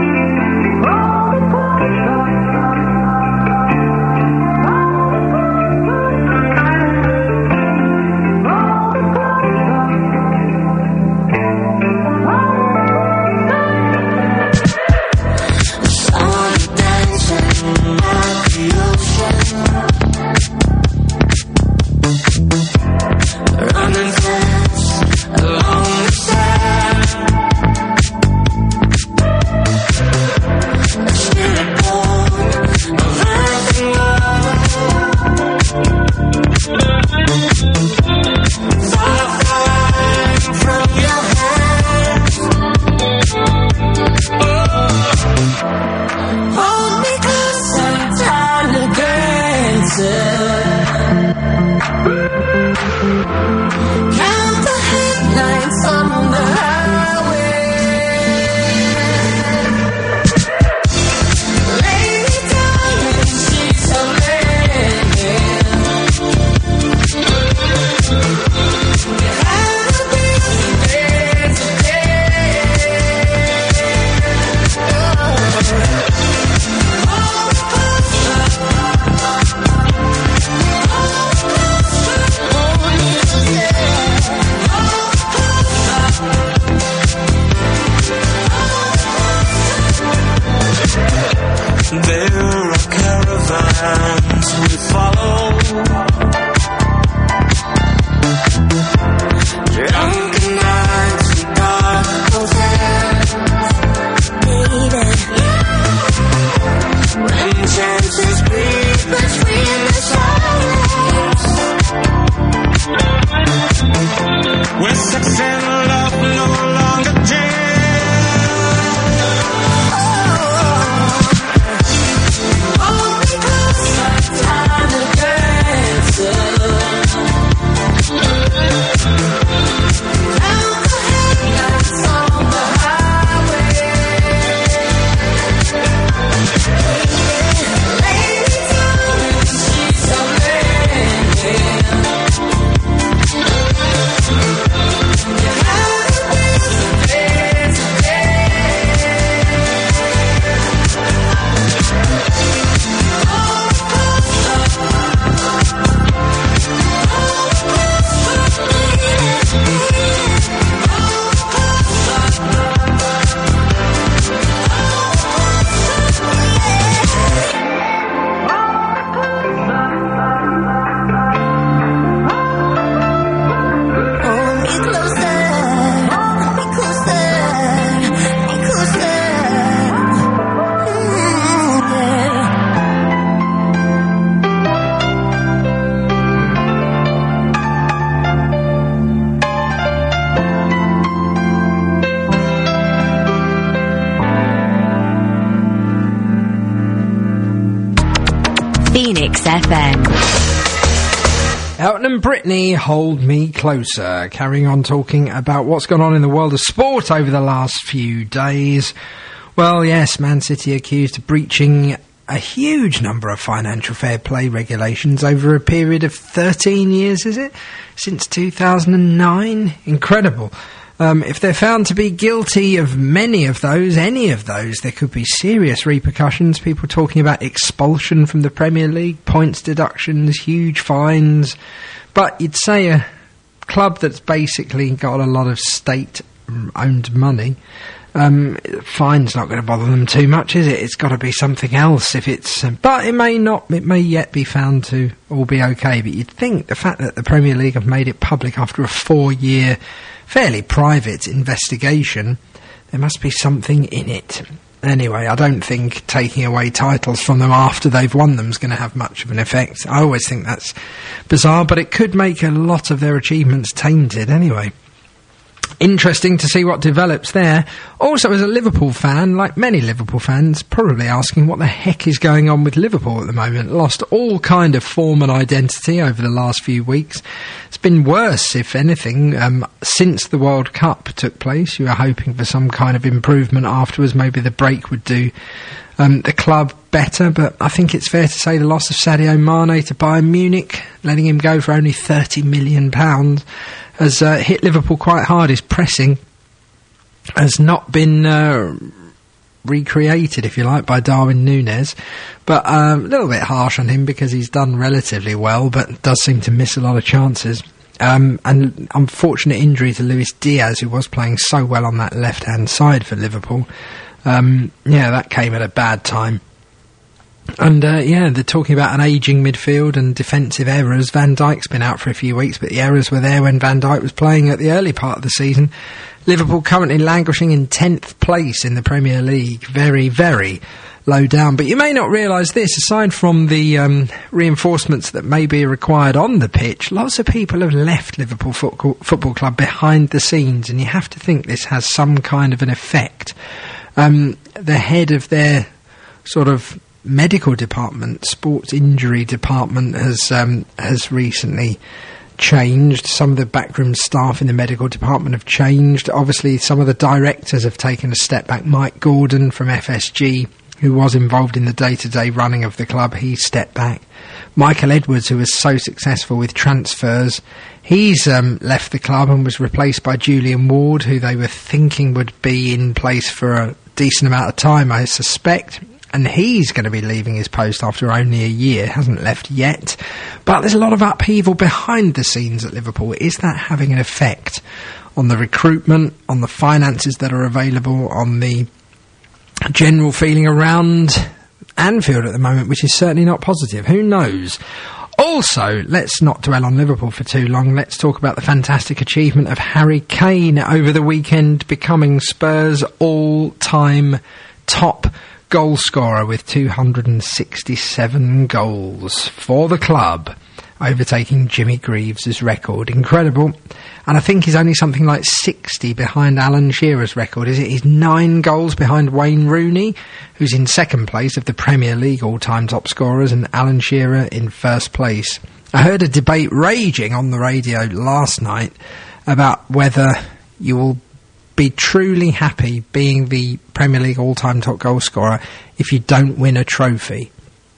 Phoenix F M. Elton and Britney, Hold Me Closer. Carrying on talking about what's gone on in the world of sport over the last few days. Well, yes, Man City accused of breaching a huge number of financial fair play regulations over a period of thirteen years, is it? Since two thousand nine? Incredible. Um, if they're found to be guilty of many of those, any of those, there could be serious repercussions. People talking about expulsion from the Premier League, points deductions, huge fines. But you'd say a club that's basically got a lot of state-owned money Um, fine's not going to bother them too much, is it? It's got to be something else if it's... Um, but it may not, it may yet be found to all be okay. But you'd think the fact that the Premier League have made it public after a four-year, fairly private investigation, there must be something in it. Anyway, I don't think taking away titles from them after they've won them is going to have much of an effect. I always think that's bizarre, but it could make a lot of their achievements tainted anyway. Interesting to see what develops there. Also, as a Liverpool fan, like many Liverpool fans, probably asking what the heck is going on with Liverpool at the moment. Lost all kind of form and identity over the last few weeks. It's been worse, if anything, um, since the World Cup took place. You were hoping for some kind of improvement afterwards. Maybe the break would do um, the club better, but I think it's fair to say the loss of Sadio Mane to Bayern Munich, letting him go for only thirty million pounds, has uh, hit Liverpool quite hard. His pressing has not been uh, recreated, if you like, by Darwin Núñez, but um, a little bit harsh on him because he's done relatively well, but does seem to miss a lot of chances. Um, and unfortunate injury to Luis Diaz, who was playing so well on that left-hand side for Liverpool. Um, yeah, that came at a bad time. And, uh, yeah, they're talking about an ageing midfield and defensive errors. Van Dijk's been out for a few weeks, but the errors were there when Van Dijk was playing at the early part of the season. Liverpool currently languishing in tenth place in the Premier League. Very, very low down. But you may not realise this, aside from the um, reinforcements that may be required on the pitch, lots of people have left Liverpool Football, Football Club behind the scenes, and you have to think this has some kind of an effect. Um, the head of their sort of medical department, sports injury department, has um, has recently changed. Some of the backroom staff in the medical department have changed. Obviously, some of the directors have taken a step back. Mike Gordon from F S G, who was involved in the day-to-day running of the club, he stepped back. Michael Edwards, who was so successful with transfers, he's um, left the club and was replaced by Julian Ward, who they were thinking would be in place for a decent amount of time, I suspect. And he's going to be leaving his post after only a year, hasn't left yet. But there's a lot of upheaval behind the scenes at Liverpool. Is that having an effect on the recruitment, on the finances that are available, on the general feeling around Anfield at the moment, which is certainly not positive? Who knows? Also, let's not dwell on Liverpool for too long. Let's talk about the fantastic achievement of Harry Kane over the weekend, becoming Spurs' all-time top goal scorer with two hundred sixty-seven goals for the club, overtaking Jimmy Greaves' record. Incredible. And I think he's only something like sixty behind Alan Shearer's record, is it? He's nine goals behind Wayne Rooney, who's in second place of the Premier League all-time top scorers, and Alan Shearer in first place. I heard a debate raging on the radio last night about whether you will be truly happy being the Premier League all-time top goal scorer if you don't win a trophy.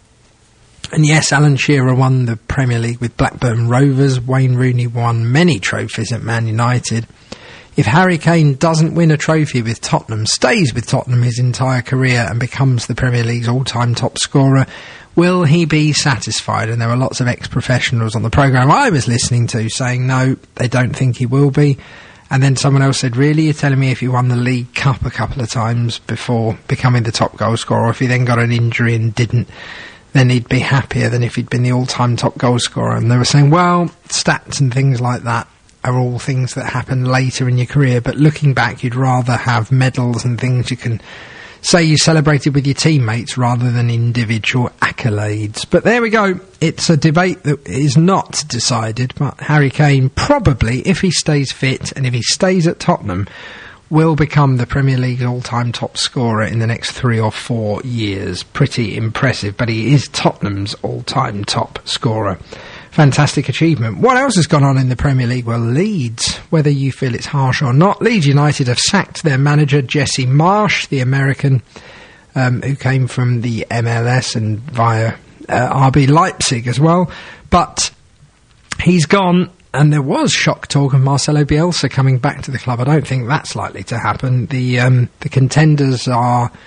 And yes, Alan Shearer won the Premier League with Blackburn Rovers. Wayne Rooney won many trophies at Man United. If Harry Kane doesn't win a trophy with Tottenham, stays with Tottenham his entire career and becomes the Premier League's all-time top scorer, will he be satisfied? And there were lots of ex-professionals on the programme I was listening to saying no, they don't think he will be. And then someone else said, really, you're telling me if he won the League Cup a couple of times before becoming the top goal scorer, or if he then got an injury and didn't, then he'd be happier than if he'd been the all-time top goal scorer? And they were saying, well, stats and things like that are all things that happen later in your career, but looking back, you'd rather have medals and things you can say you celebrated with your teammates rather than individual accolades. But there we go. It's a debate that is not decided, but Harry Kane probably, if he stays fit and if he stays at Tottenham, will become the Premier League's all-time top scorer in the next three or four years. Pretty impressive, but he is Tottenham's all-time top scorer. Fantastic achievement. What else has gone on in the Premier League? Well, Leeds, whether you feel it's harsh or not, Leeds United have sacked their manager, Jesse Marsh, the American, um, who came from the M L S and via uh, R B Leipzig as well. But he's gone, and there was shock talk of Marcelo Bielsa coming back to the club. I don't think that's likely to happen. The um, the contenders are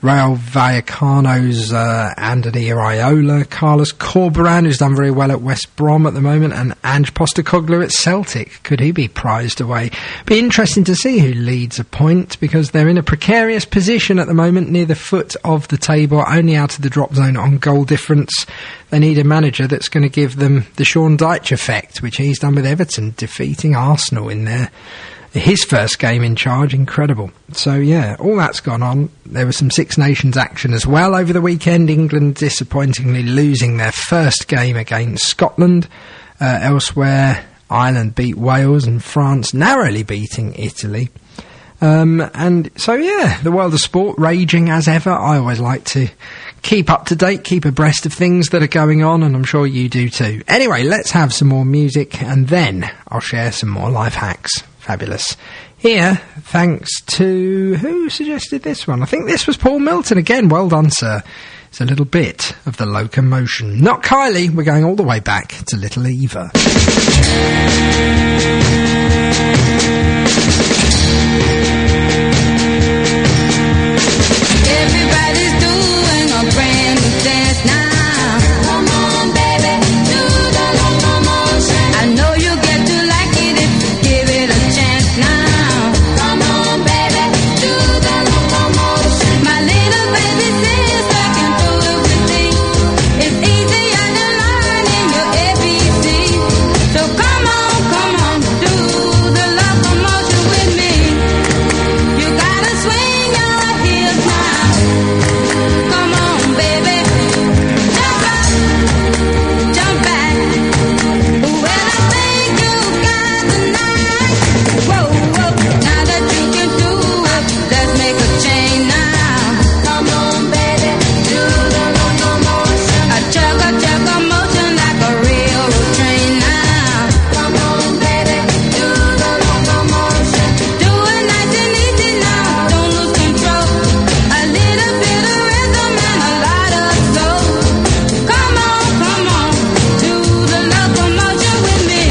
Raul Vallecano's uh, Andoni Iraola, Carlos Corberán, who's done very well at West Brom at the moment, and Ange Postecoglou at Celtic. Could he be prized away? Be interesting to see who leads a point, because they're in a precarious position at the moment near the foot of the table, only out of the drop zone on goal difference. They need a manager that's going to give them the Sean Dyche effect, which he's done with Everton, defeating Arsenal in their his first game in charge. Incredible. So yeah, all that's gone on. There was some Six Nations action as well over the weekend. England disappointingly losing their first game against Scotland. Uh, elsewhere, Ireland beat Wales and France narrowly beating Italy. Um, and so yeah, the world of sport raging as ever. I always like to keep up to date, keep abreast of things that are going on, and I'm sure you do too. Anyway, let's have some more music, and then I'll share some more life hacks. Fabulous. Here, thanks to... who suggested this one? I think this was Paul Milton again. Well done, sir. It's a little bit of The Locomotion. Not Kylie, we're going all the way back to Little Eva. Everybody's doing a brand new dance now. Come on, baby, do the locomotion. I know you get to like it if you give it a chance now. Come on, baby, do the locomotion. My little baby sister can do everything. It's easier than learning your A B C. So come on, come on, do the locomotion with me. You gotta swing your hips now. Come on, baby, jump up, jump back. Well, I think you got the night. Whoa, whoa, now that you can do it, let's make a change now. Come on, baby, do the locomotion. A chug a chug a motion like a railroad train now. Come on, baby, do the locomotion. Do it nice and easy now, don't lose control. A little bit of rhythm and a lot of soul. Come on, come on, do the locomotion with me.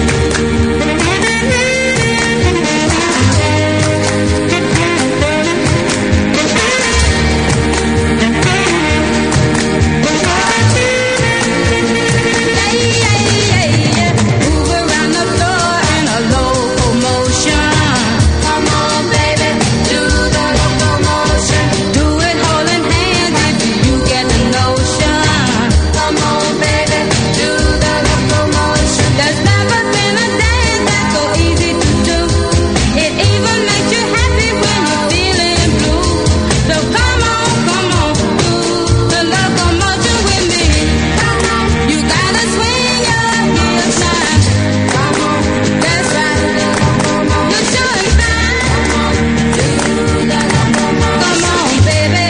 Yeah, yeah, yeah, yeah. Move around the floor in a locomotion. Come on, baby, do the locomotion. Do it holding hands if you get the notion. Come on, baby, do the locomotion. There's never been a dance that's so easy to do. It even makes you happy when you're feeling blue. So come on, come on, do the locomotion with me. You gotta swing your hips now. Come on, that's right. You're showing fine. Do the locomotion. Come on, baby.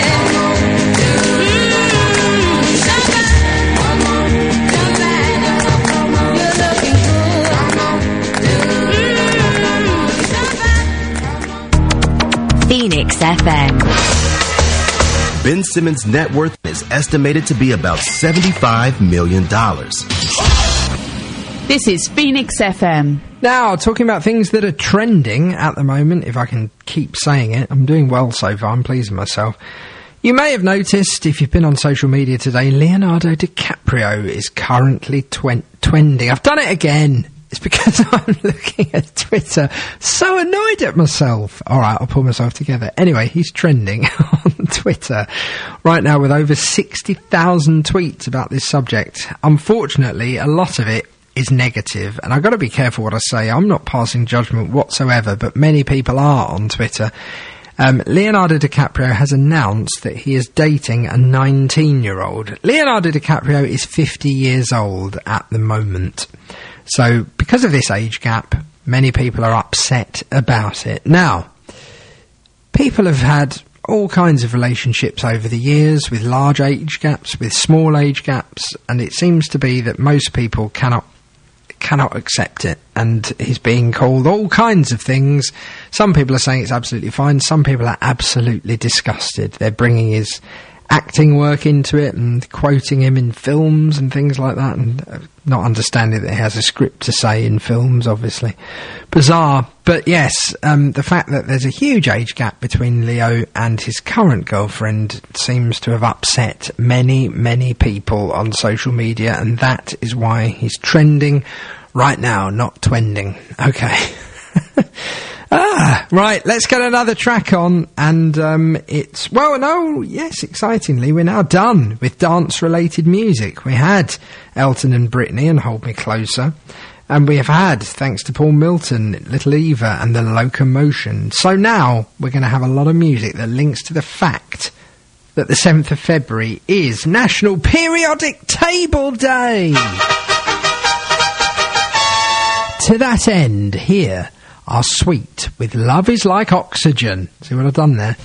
Mm, jump back. Come on, jump back. You're looking good. Mm, jump back. Phoenix F M. Ben Simmons' net worth is estimated to be about seventy-five million dollars. This is Phoenix F M. Now, talking about things that are trending at the moment, if I can keep saying it, I'm doing well so far, I'm pleased with myself. You may have noticed, if you've been on social media today, Leonardo DiCaprio is currently twen- trending. I've done it again. It's because I'm looking at Twitter, so annoyed at myself. All right, I'll pull myself together. Anyway, he's trending on Twitter right now with over sixty thousand tweets about this subject. Unfortunately, a lot of it is negative, and I've got to be careful what I say. I'm not passing judgment whatsoever, but many people are on Twitter. Um, Leonardo DiCaprio has announced that he is dating a nineteen-year-old. Leonardo DiCaprio is fifty years old at the moment. So, because of this age gap, many people are upset about it. Now, people have had all kinds of relationships over the years with large age gaps, with small age gaps, and it seems to be that most people cannot cannot accept it, and he's being called all kinds of things. Some people are saying it's absolutely fine, some people are absolutely disgusted. They're bringing his acting work into it and quoting him in films and things like that, and uh, not understanding that he has a script to say in films, obviously. Bizarre. But yes, um, the fact that there's a huge age gap between Leo and his current girlfriend seems to have upset many, many people on social media, and that is why he's trending right now, not twending. Okay. Ah, right, let's get another track on, and um, it's, well, no, yes, excitingly, we're now done with dance-related music. We had Elton and Britney and Hold Me Closer, and we have had, thanks to Paul Milton, Little Eva and The Locomotion. So now we're going to have a lot of music that links to the fact that the seventh of February is National Periodic Table Day. To that end, here are Sweet with Love Is Like Oxygen. See what I've done there?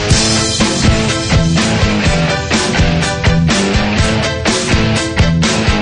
We'll be right back.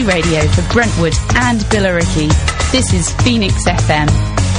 radio for Brentwood and Billericay. This is Phoenix F M.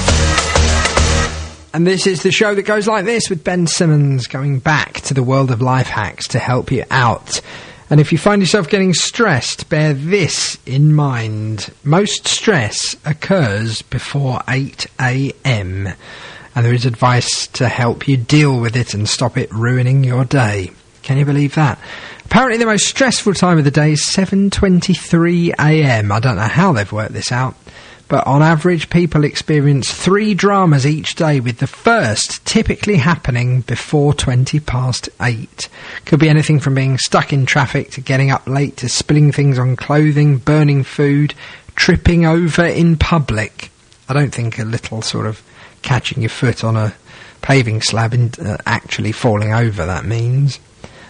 And this is the show that goes like this, with Ben Simmons going back to the world of life hacks to help you out. And if you find yourself getting stressed, bear this in mind. Most stress occurs before eight a.m. and there is advice to help you deal with it and stop it ruining your day. Can you believe that? Apparently the most stressful time of the day is seven twenty-three a.m. I don't know how they've worked this out, but on average people experience three dramas each day, with the first typically happening before twenty past eight. Could be anything from being stuck in traffic to getting up late to spilling things on clothing, burning food, tripping over in public. I don't think a little sort of catching your foot on a paving slab and uh, actually falling over, that means.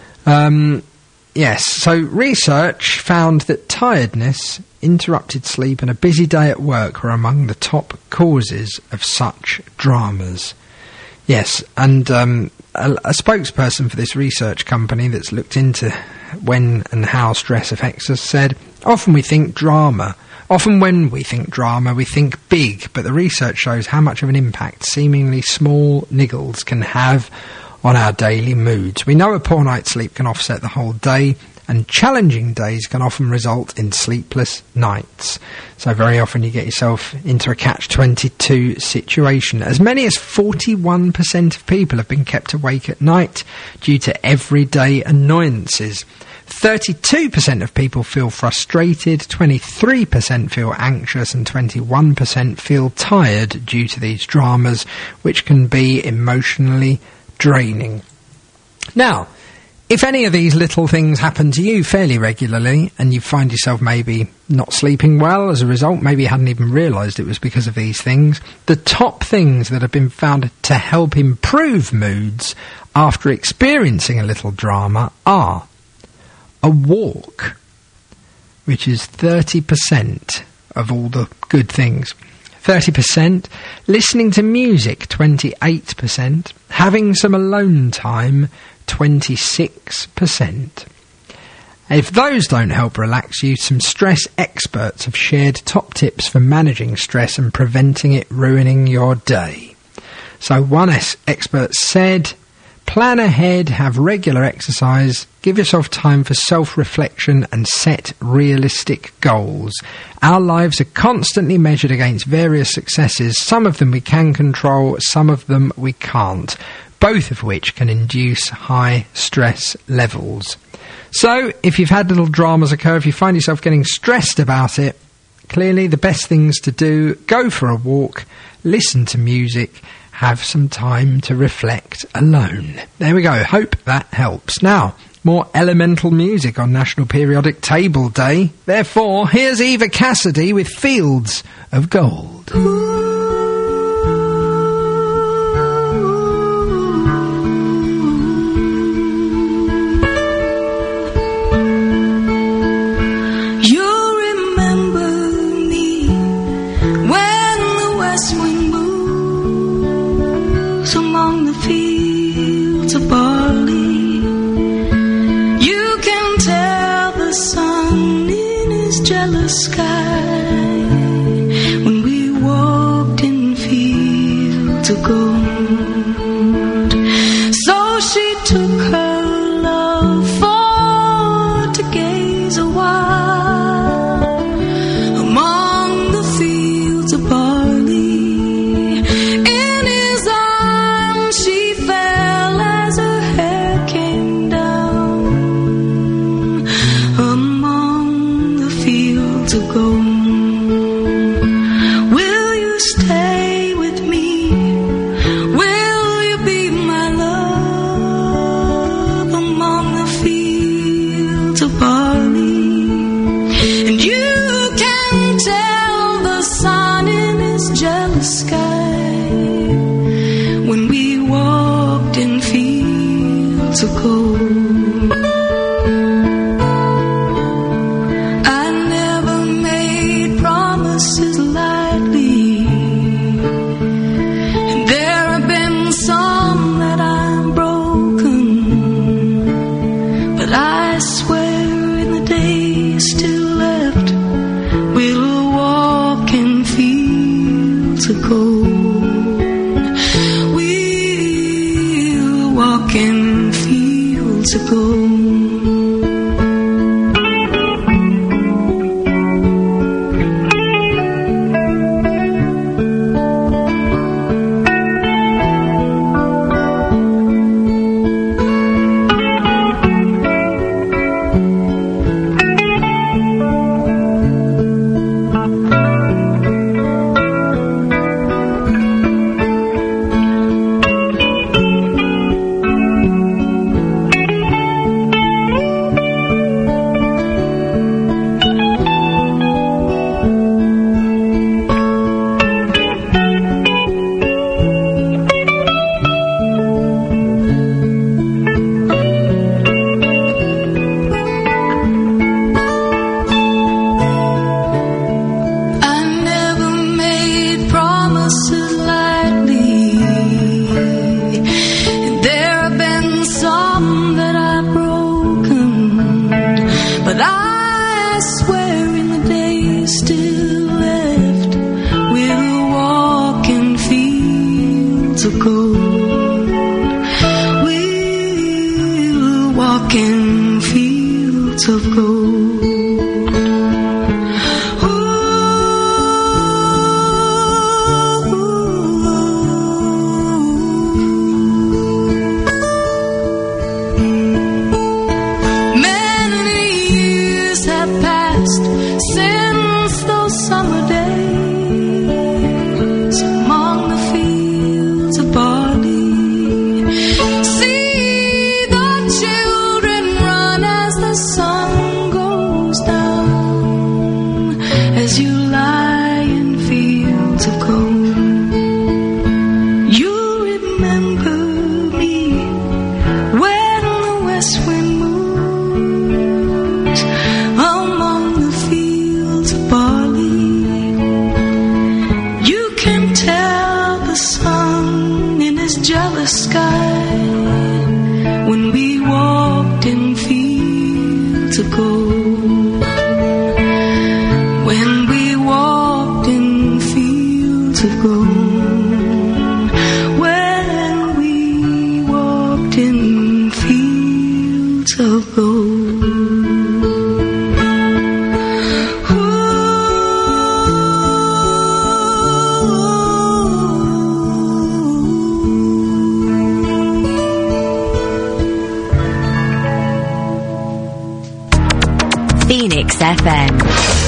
Um, yes, so research found that tiredness, interrupted sleep and a busy day at work were among the top causes of such dramas. Yes, and um, a, a spokesperson for this research company that's looked into when and how stress affects us said, often we think drama. Often when we think drama, we think big, but the research shows how much of an impact seemingly small niggles can have on our daily moods. We know a poor night's sleep can offset the whole day, and challenging days can often result in sleepless nights. So very often you get yourself into a catch twenty-two situation. As many as forty-one percent of people have been kept awake at night due to everyday annoyances. thirty-two percent of people feel frustrated, twenty-three percent feel anxious, and twenty-one percent feel tired due to these dramas, which can be emotionally draining. Now, if any of these little things happen to you fairly regularly and you find yourself maybe not sleeping well as a result, maybe you hadn't even realised it was because of these things, the top things that have been found to help improve moods after experiencing a little drama are a walk, which is thirty percent of all the good things. thirty percent, listening to music, twenty-eight percent, having some alone time, twenty-six percent. If those don't help relax you, some stress experts have shared top tips for managing stress and preventing it ruining your day. So one es- expert said, plan ahead, have regular exercise, give yourself time for self-reflection and set realistic goals. Our lives are constantly measured against various successes. Some of them we can control, some of them we can't, both of which can induce high stress levels. So, if you've had little dramas occur, if you find yourself getting stressed about it, clearly the best things to do, go for a walk, listen to music, have some time to reflect alone. There we go. Hope that helps. Now, more elemental music on National Periodic Table Day. Therefore, here's Eva Cassidy with Fields of Gold. Sky when we walked in fields of gold. So she took her love for to gaze a while among the fields of barley. In his arms she fell as her hair came down among the fields of gold. Will you stay with me? Will you be my love among the fields of barley? And you can tell the sun in his jealous sky when we walked in fields of gold. I swear in the days still left walking fields of gold. F M.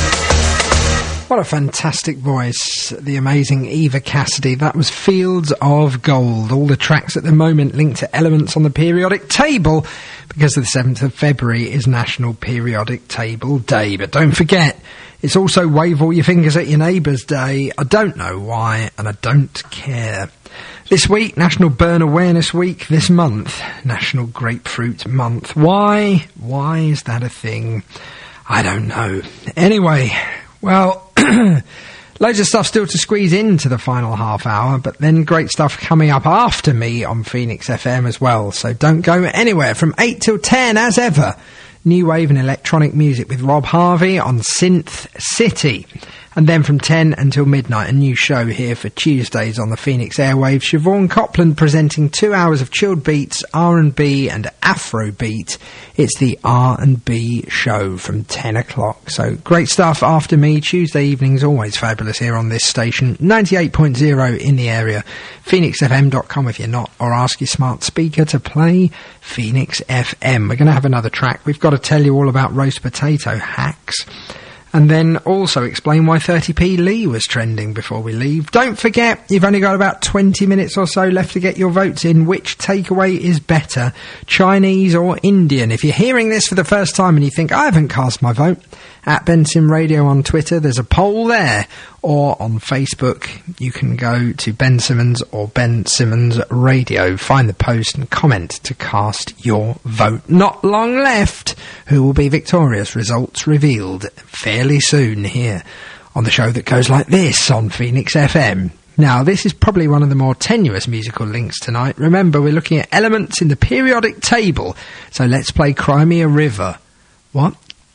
What a fantastic voice, the amazing Eva Cassidy. That was Fields of Gold. All the tracks at the moment linked to elements on the periodic table, because the seventh of February is National Periodic Table Day. But don't forget, it's also Wave All Your Fingers at Your Neighbours Day. I don't know why, and I don't care. This week, National Burn Awareness Week. This month, National Grapefruit Month. Why? Why is that a thing? I don't know. Anyway, well, loads of stuff still to squeeze into the final half hour, but then great stuff coming up after me on Phoenix F M as well. So don't go anywhere. From eight till ten, as ever, new wave and electronic music with Rob Harvey on Synth City. And then from ten until midnight, a new show here for Tuesdays on the Phoenix airwaves. Siobhan Copland presenting two hours of chilled beats, R and B and Afrobeat. It's the R and B show from ten o'clock. So great stuff after me. Tuesday evenings always fabulous here on this station. ninety-eight point zero in the area. phoenix f m dot com if you're not, or ask your smart speaker to play Phoenix F M. We're going to have another track. We've got to tell you all about roast potato hacks. And then also explain why thirty p Lee was trending before we leave. Don't forget, you've only got about twenty minutes or so left to get your votes in. Which takeaway is better, Chinese or Indian? If you're hearing this for the first time and you think, I haven't cast my vote, at Bensim Radio on Twitter, there's a poll there. Or on Facebook, you can go to Ben Simmons or Ben Simmons Radio. Find the post and comment to cast your vote. Not long left. Who will be victorious? Results revealed fairly soon here on the show that goes like this on Phoenix F M. Now, this is probably one of the more tenuous musical links tonight. Remember, we're looking at elements in the periodic table. So let's play Crimea River. What?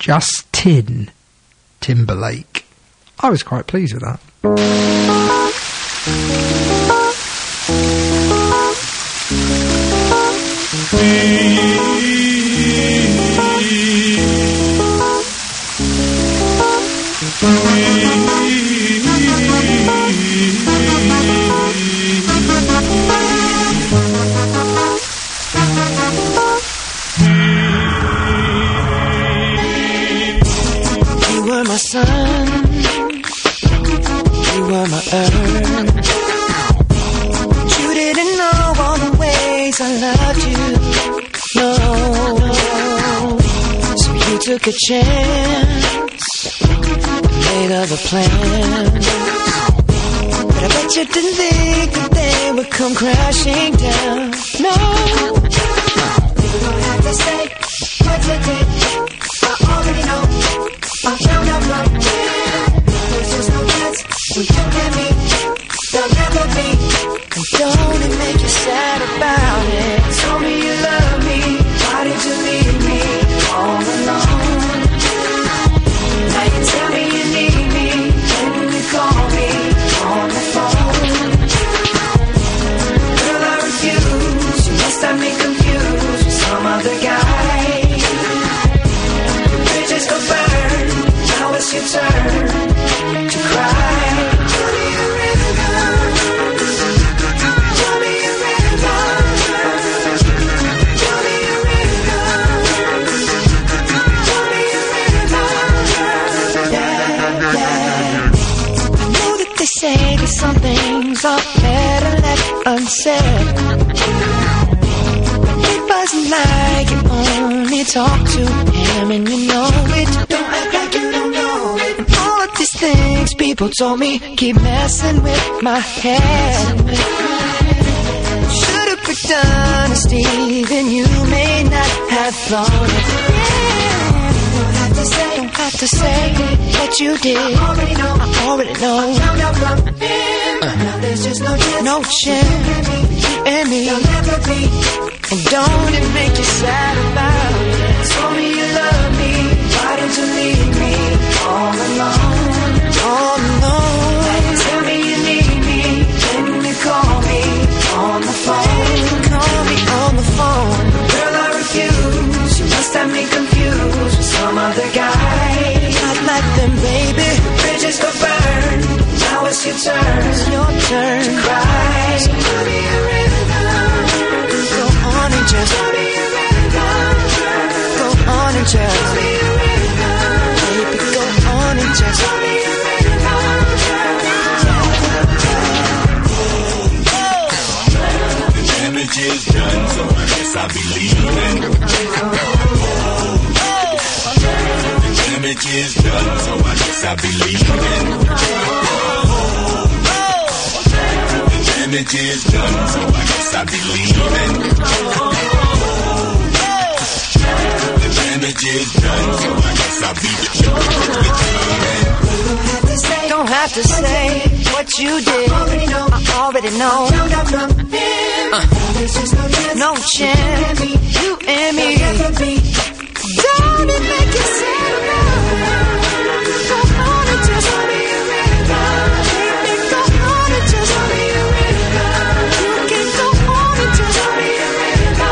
Justin Timberlake. I was quite pleased with that. You were my sun, you were my earth. You didn't know all the ways I loved you, no. So you took a chance, made other plans. But I bet you didn't think that they would come crashing down, no. You don't have to say what you did, I already know. I found out right there. There's just no chance when you and me, there'll never be. And don't it make you sad about it? Told me you love me, why did you leave me all alone? Now you tell me you need me, when you call me on the phone. Girl, I refuse, you must have me confused with some other guy. The bridges go burn, now it's your turn to cry. Tell me a river, tell me a river, tell me a river, tell me a river. Yeah, yeah. I know that they say that some things are better left unsaid. But it wasn't like you only talk to him and you know it. Don't act like you don't know it. And all of these things people told me keep messing with my head. Should've picked honesty, then you may not have thought it. Yeah. Don't have to say, don't have to say what you did. I already know, I already know. I found out from him. Uh. Now there's just no chance, no chance. You and me, you'll never be. And don't it make you sad about it? Told me you love me, why did you leave me all alone? All alone. Now you tell me you need me, then you call me on the phone. Call me on the phone. Girl, I refuse, you must have me confused with some other guy. Not like them, baby. The bridges go burn, now it's your turn. It's your turn to cry. So tell me a river, go on and just tell me a river, go on and just tell me a river, baby, go on and just tell me a river. The damage is done, so I guess I'll be leaving. The damage is done, so I guess I'll be leaving. The damage is done, so I guess I'll be leaving. The damage is done, so I guess I'll be leaving. Don't have to say what you did. I already know. I already know. Uh, no chance. You and me. Don't it make you sad about it? Go on and just tell me a river. Baby, go on and just tell me a river. You can go on and just tell me a river.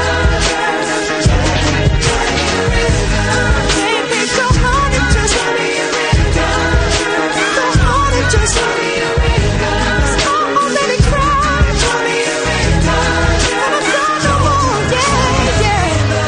Baby, go on and just tell me a river. Go on and just tell me a river. Oh, let it cry. Tell me a river. Never cry no more. Yeah, yeah.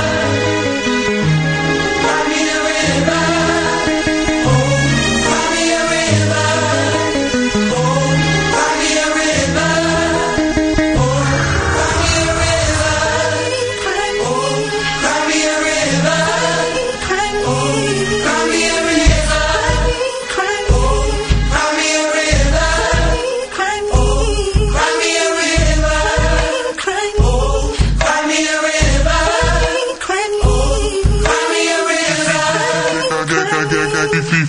Cry me a river. Oh, cry me a river. Oh, cry me a river. Oh, cry me a river. Oh, cry me a river. Oh, cry me a river. Oh, cry me a river. Oh, cry me a river. Oh, cry me a river. Oh, cry me a river.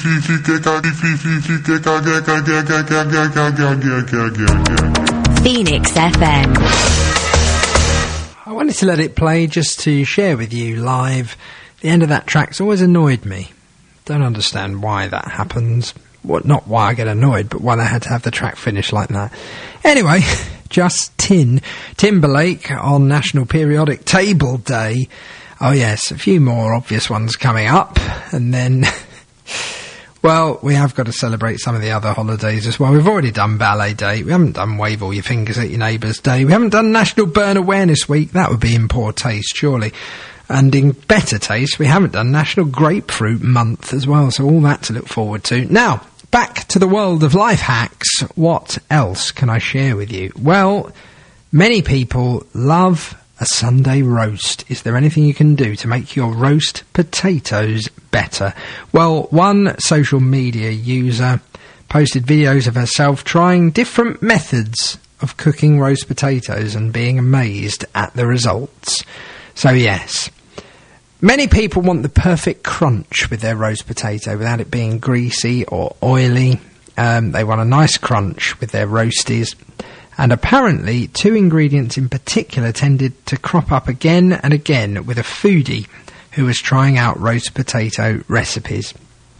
Phoenix F M. I wanted to let it play just to share with you live. The end of that track's always annoyed me. Don't understand why that happens. Well, not why I get annoyed, but why they had to have the track finished like that. Anyway, Justin Timberlake on National Periodic Table Day. Oh yes, a few more obvious ones coming up, and then, well, we have got to celebrate some of the other holidays as well. We've already done Ballet Day, we haven't done Wave All Your Fingers at Your Neighbours Day, we haven't done National Burn Awareness Week, that would be in poor taste, surely. And in better taste, we haven't done National Grapefruit Month as well, so all that to look forward to. Now, back to the world of life hacks. What else can I share with you? Well, many people love a Sunday roast. Is there anything you can do to make your roast potatoes better? Well, one social media user posted videos of herself trying different methods of cooking roast potatoes and being amazed at the results. So yes, many people want the perfect crunch with their roast potato without it being greasy or oily. Um, they want a nice crunch with their roasties. And apparently, two ingredients in particular tended to crop up again and again with a foodie who was trying out roast potato recipes,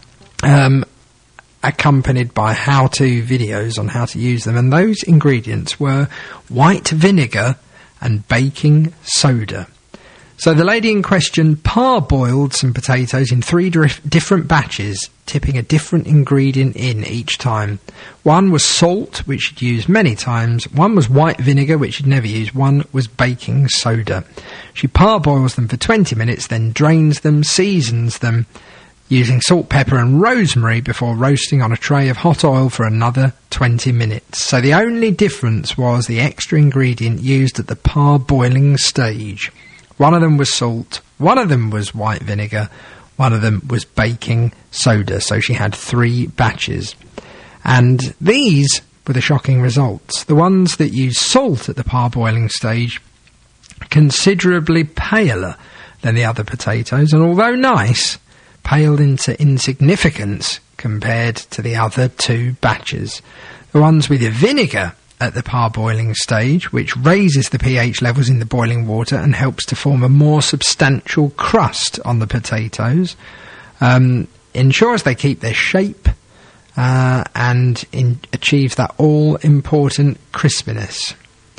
um, accompanied by how-to videos on how to use them. And those ingredients were white vinegar and baking soda. So the lady in question parboiled some potatoes in three dif- different batches, tipping a different ingredient in each time. One was salt, which she'd used many times. One was white vinegar, which she'd never used. One was baking soda. She parboils them for twenty minutes, then drains them, seasons them, using salt, pepper and rosemary before roasting on a tray of hot oil for another twenty minutes. So the only difference was the extra ingredient used at the parboiling stage. One of them was salt, one of them was white vinegar, one of them was baking soda. So she had three batches. And these were the shocking results. The ones that used salt at the parboiling stage, considerably paler than the other potatoes, and although nice, paled into insignificance compared to the other two batches. The ones with the vinegar at the parboiling stage, which raises the pH levels in the boiling water and helps to form a more substantial crust on the potatoes, um, ensures they keep their shape uh, and in- achieves that all-important crispiness.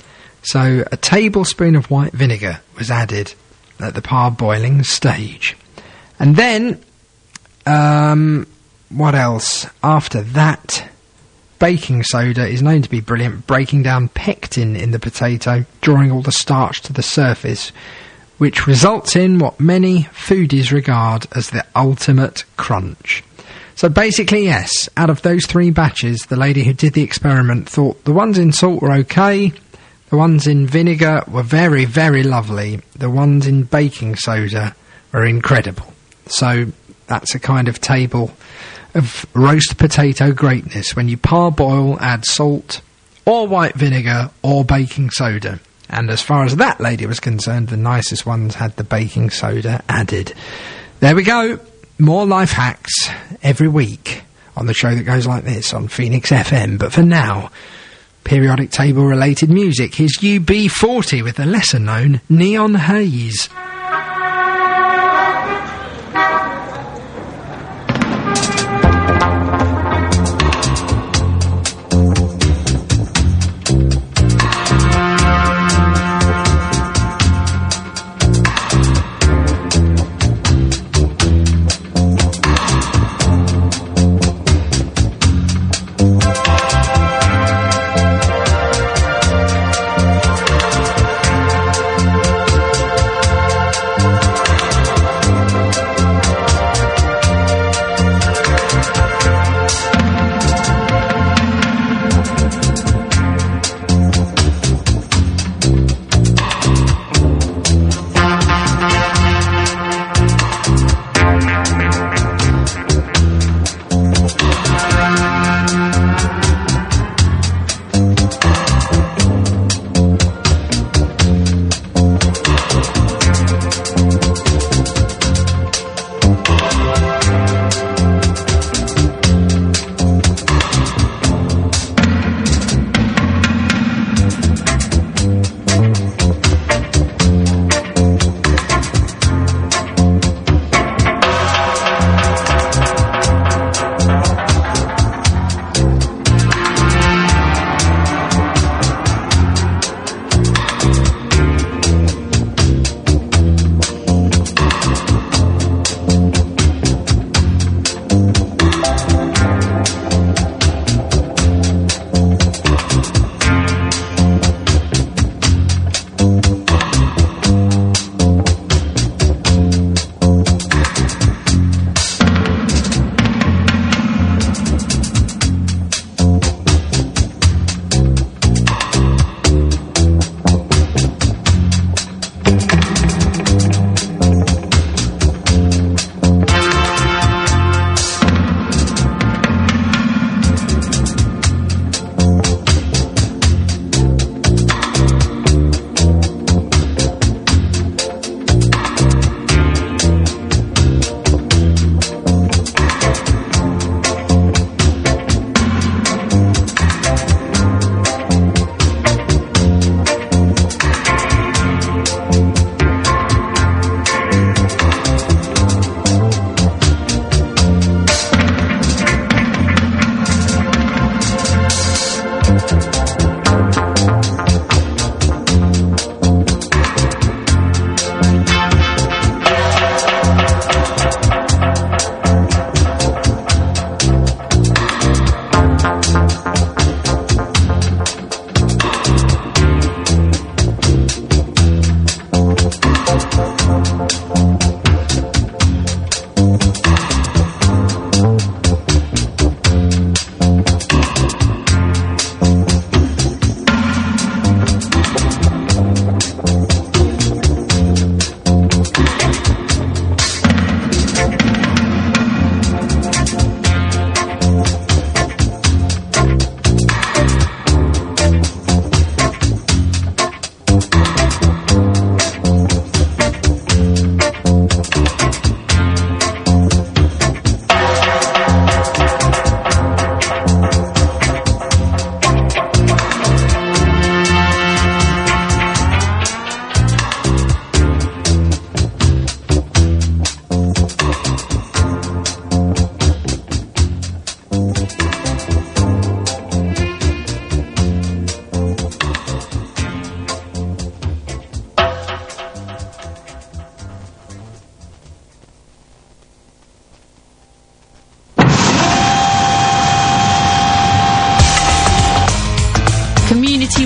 So a tablespoon of white vinegar was added at the parboiling stage. And then, um, what else? After that, baking soda is known to be brilliant, breaking down pectin in the potato, drawing all the starch to the surface, which results in what many foodies regard as the ultimate crunch. So basically, yes, out of those three batches, the lady who did the experiment thought the ones in salt were okay, the ones in vinegar were very, very lovely, the ones in baking soda were incredible. So that's a kind of table of roast potato greatness. When you parboil, add salt or white vinegar or baking soda. And as far as that lady was concerned, the nicest ones had the baking soda added. There we go. More life hacks every week on the show that goes like this on Phoenix F M. But for now, periodic table related music. Here's U B forty with the lesser known Neon Haze. We'll be right back.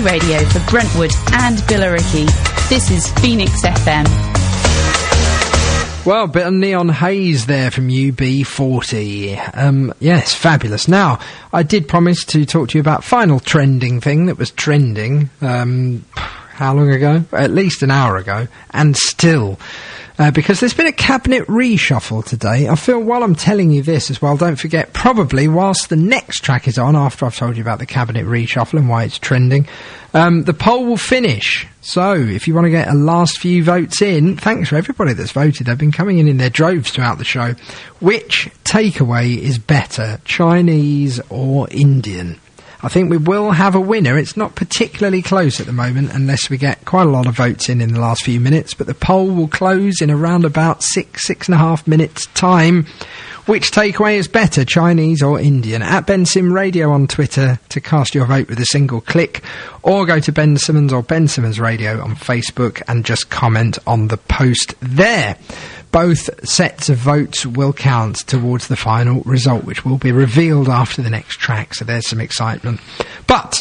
radio for Brentwood and Billericay. This is Phoenix F M. Well, bit of Neon Haze there from U B forty. Um, yes, fabulous. Now, I did promise to talk to you about final trending thing that was trending, um, how long ago? At least an hour ago, and still. Uh, because there's been a cabinet reshuffle today. I feel while I'm telling you this as well, don't forget, probably whilst the next track is on, after I've told you about the cabinet reshuffle and why it's trending, um, the poll will finish. So, if you want to get a last few votes in, thanks for everybody that's voted. They've been coming in in their droves throughout the show. Which takeaway is better, Chinese or Indian? I think we will have a winner. It's not particularly close at the moment unless we get quite a lot of votes in in the last few minutes, but the poll will close in around about six, six and a half minutes time. Which takeaway is better, Chinese or Indian? At Ben Sim Radio on Twitter to cast your vote with a single click, or go to Ben Simmons or Ben Simmons Radio on Facebook and just comment on the post there. Both sets of votes will count towards the final result, which will be revealed after the next track, so there's some excitement. But,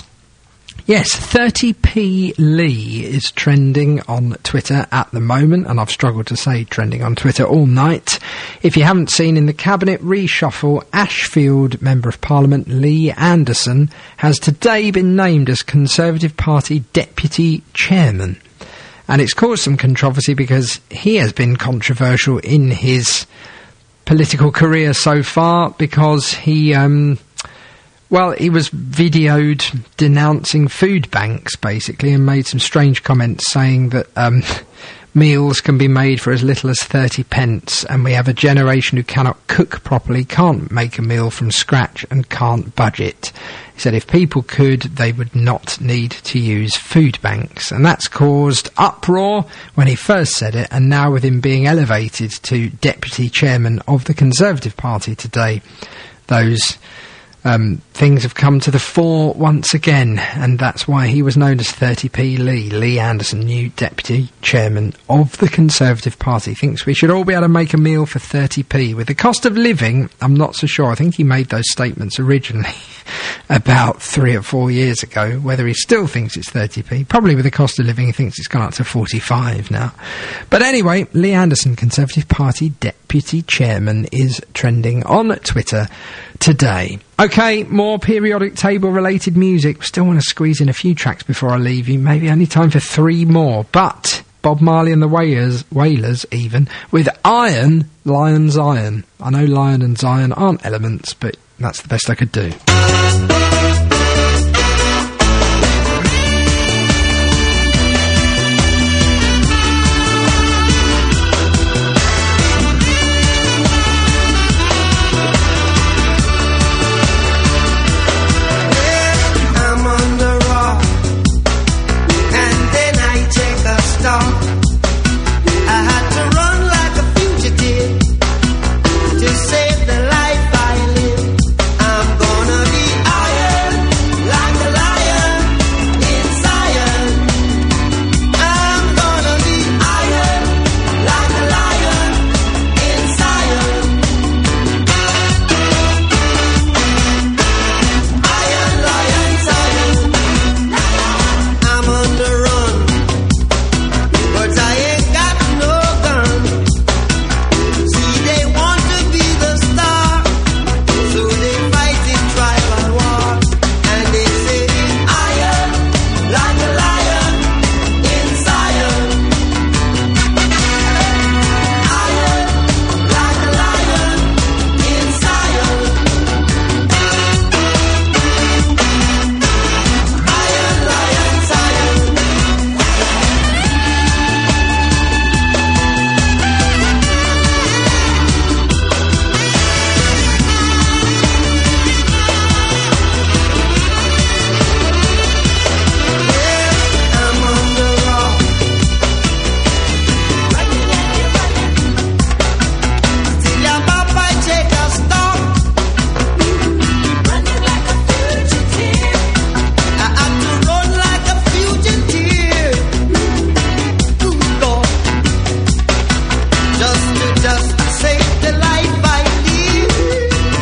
yes, thirty p Lee is trending on Twitter at the moment, and I've struggled to say trending on Twitter all night. If you haven't seen, in the cabinet reshuffle, Ashfield Member of Parliament Lee Anderson has today been named as Conservative Party Deputy Chairman. And it's caused some controversy because he has been controversial in his political career so far because he, um, well, he was videoed denouncing food banks, basically, and made some strange comments saying that um, meals can be made for as little as thirty pence, and we have a generation who cannot cook properly, can't make a meal from scratch, and can't budget. He said if people could, they would not need to use food banks. And that's caused uproar when he first said it, and now with him being elevated to Deputy Chairman of the Conservative Party today, those um, things have come to the fore once again, and that's why he was known as thirty p Lee. Lee Anderson, new Deputy Chairman of the Conservative Party, thinks we should all be able to make a meal for thirty p. With the cost of living, I'm not so sure. I think he made those statements originally about three or four years ago. Whether he still thinks it's thirty p, probably with the cost of living he thinks it's gone up to forty-five now. But anyway, Lee Anderson, Conservative Party Deputy Chairman, is trending on Twitter today. Okay, more periodic table related music. We still want to squeeze in a few tracks before I leave you, maybe only time for three more, but Bob Marley and the Wailers, Wailers even, with Iron, Lion Zion. I know Lion and Zion aren't elements, but that's the best I could do. Save the life I live. I'm gonna be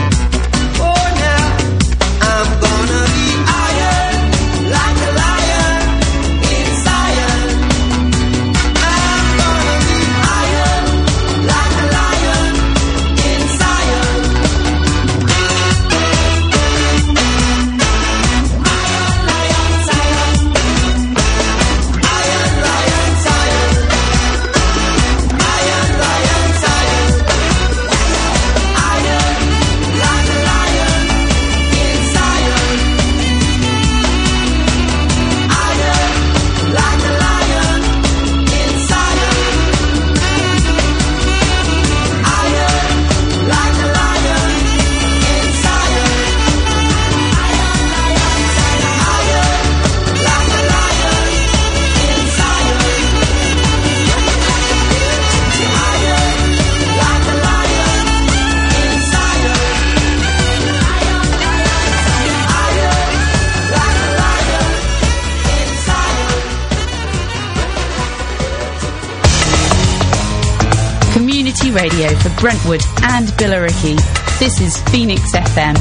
Oh, now I'm gonna be iron like a lion. community radio for Brentwood and Billericay. This is Phoenix F M.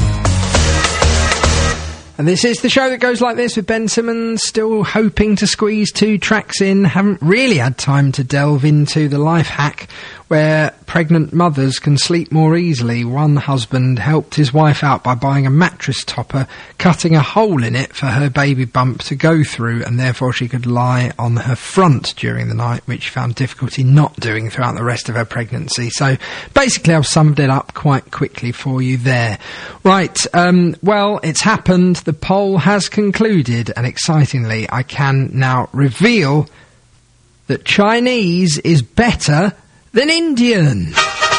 And this is the show that goes like this with Ben Simmons, still hoping to squeeze two tracks in. Haven't really had time to delve into the life hack where pregnant mothers can sleep more easily. One husband helped his wife out by buying a mattress topper, cutting a hole in it for her baby bump to go through, and therefore she could lie on her front during the night, which she found difficulty not doing throughout the rest of her pregnancy. So basically I've summed it up quite quickly for you there. Right, um, well, it's happened. The poll has concluded, and excitingly, I can now reveal that Chinese is better than Indian.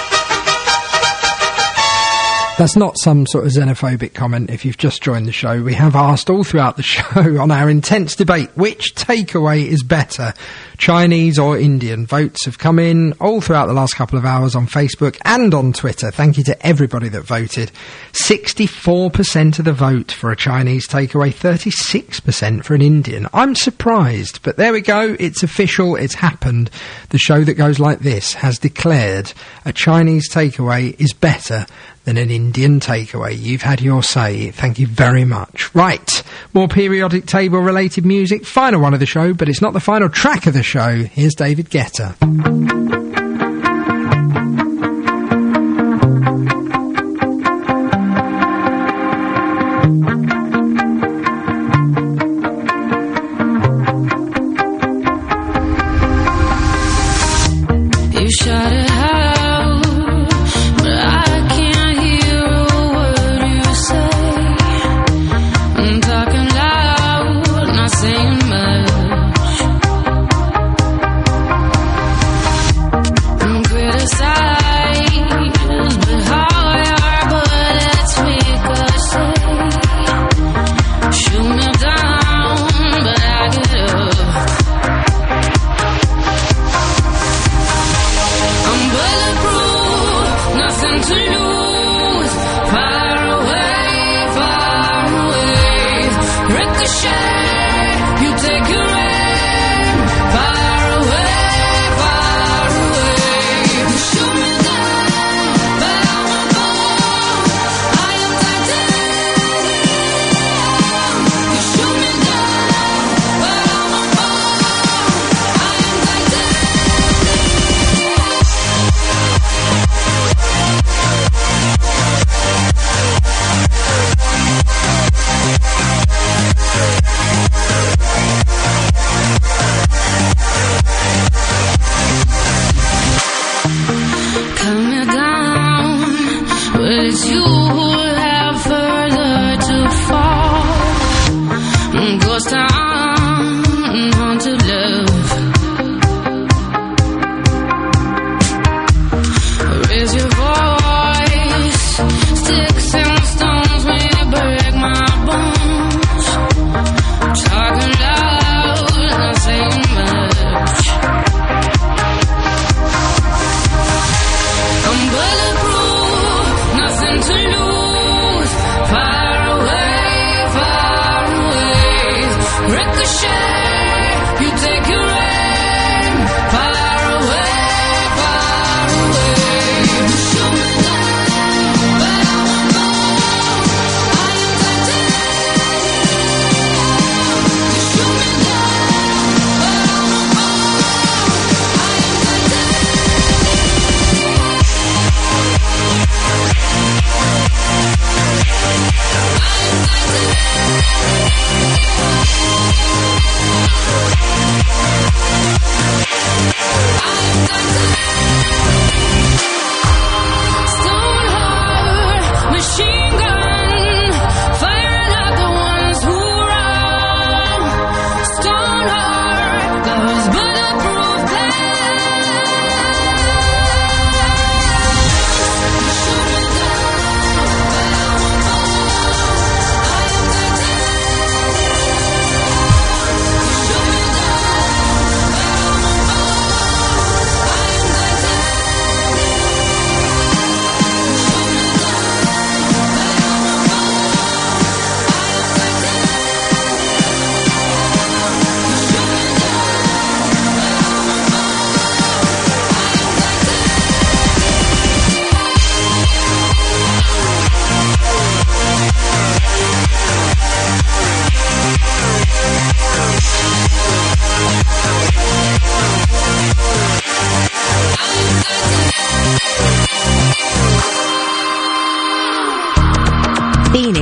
That's not some sort of xenophobic comment if you've just joined the show. We have asked all throughout the show on our intense debate which takeaway is better, Chinese or Indian. Votes have come in all throughout the last couple of hours on Facebook and on Twitter. Thank you to everybody that voted. sixty-four percent of the vote for a Chinese takeaway, thirty-six percent for an Indian. I'm surprised, but there we go. It's official. It's happened. The show that goes like this has declared a Chinese takeaway is better than an Indian takeaway. You've had your say. Thank you very much. Right, more periodic table related music. Final one of the show, but it's not the final track of the show. Here's David Guetta. You shot it out, but I can't hear a word you say. I'm talking loud, not saying much. I'm criticized, but how your bullets ricochet. Shoot me down, but I get up. I'm bulletproof, nothing to lose. Far away, far away. Ricochet, you take your aim. Far away, far away. You shoot me down, but I won't fall. I am titanium. You shoot me down, but I won't fall. I am titanium.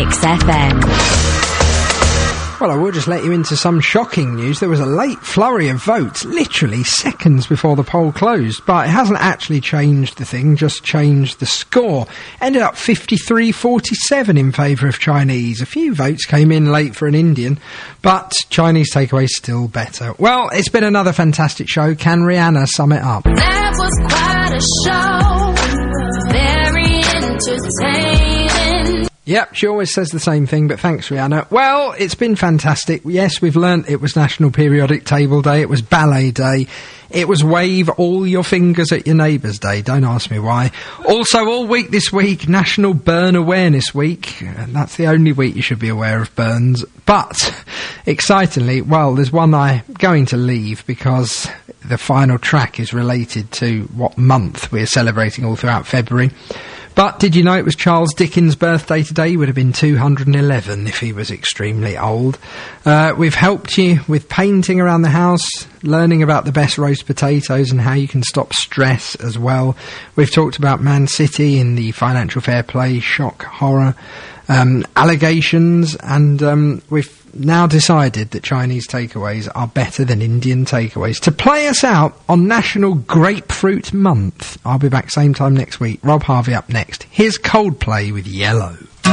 Phoenix F M. Well, I will just let you into some shocking news. There was a late flurry of votes, literally seconds before the poll closed, but it hasn't actually changed the thing, just changed the score. Ended up fifty-three forty-seven in favour of Chinese. A few votes came in late for an Indian, but Chinese takeaway's still better. Well, it's been another fantastic show. Can Rihanna sum it up? That was quite a show, very entertaining. Yep, she always says the same thing, but thanks, Rihanna. Well, it's been fantastic. Yes, we've learnt it was National Periodic Table Day, it was Ballet Day, it was Wave All Your Fingers at Your Neighbour's Day, don't ask me why. Also, all week this week, National Burn Awareness Week, and that's the only week you should be aware of burns. But, excitingly, well, there's one I'm going to leave because the final track is related to what month we're celebrating all throughout February. But did you know it was Charles Dickens' birthday today? He would have been two hundred eleven if he was extremely old. Uh, we've helped you with painting around the house, learning about the best roast potatoes and how you can stop stress as well. We've talked about Man City in the financial fair play, shock, horror, um, allegations, and um, we've now decided that Chinese takeaways are better than Indian takeaways. To play us out on National Grapefruit Month, I'll be back same time next week. Rob Harvey up next. Here's Coldplay with Yellow.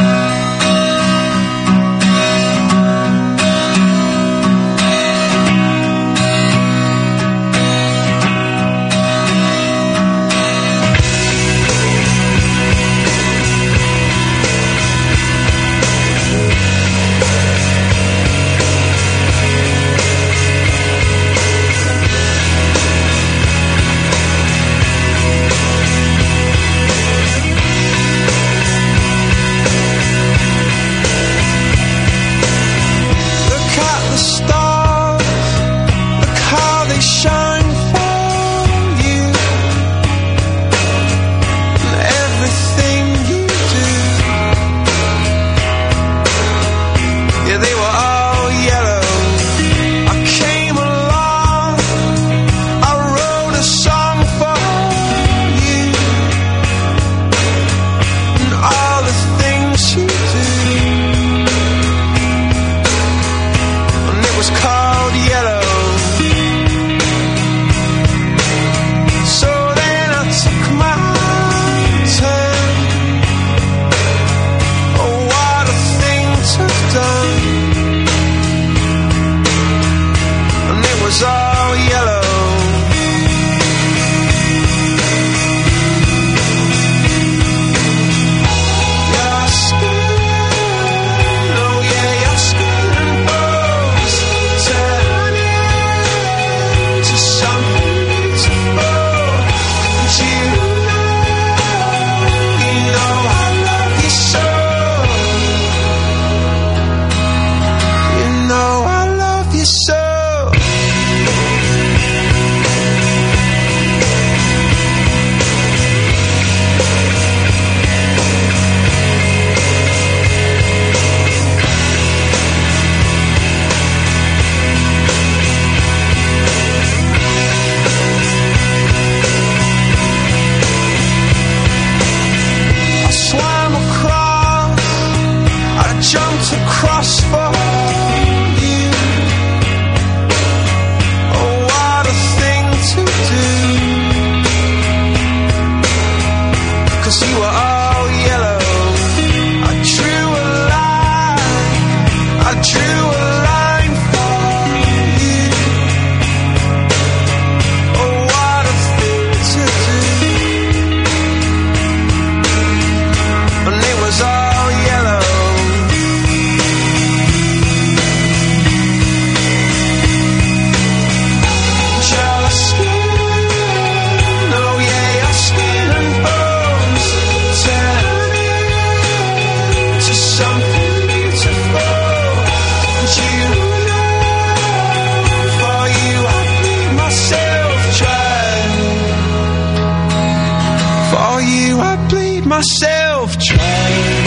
Myself trying.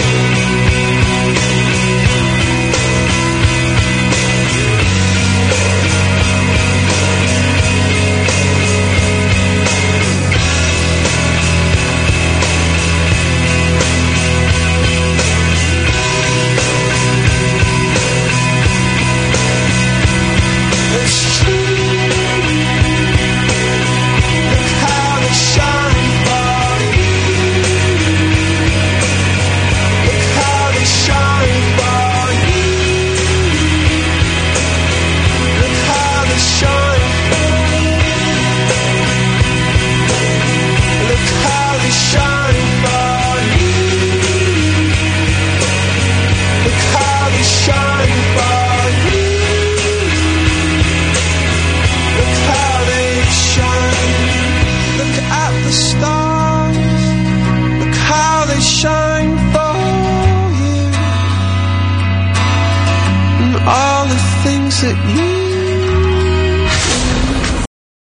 the stars, look how they shine for you, and all the things that you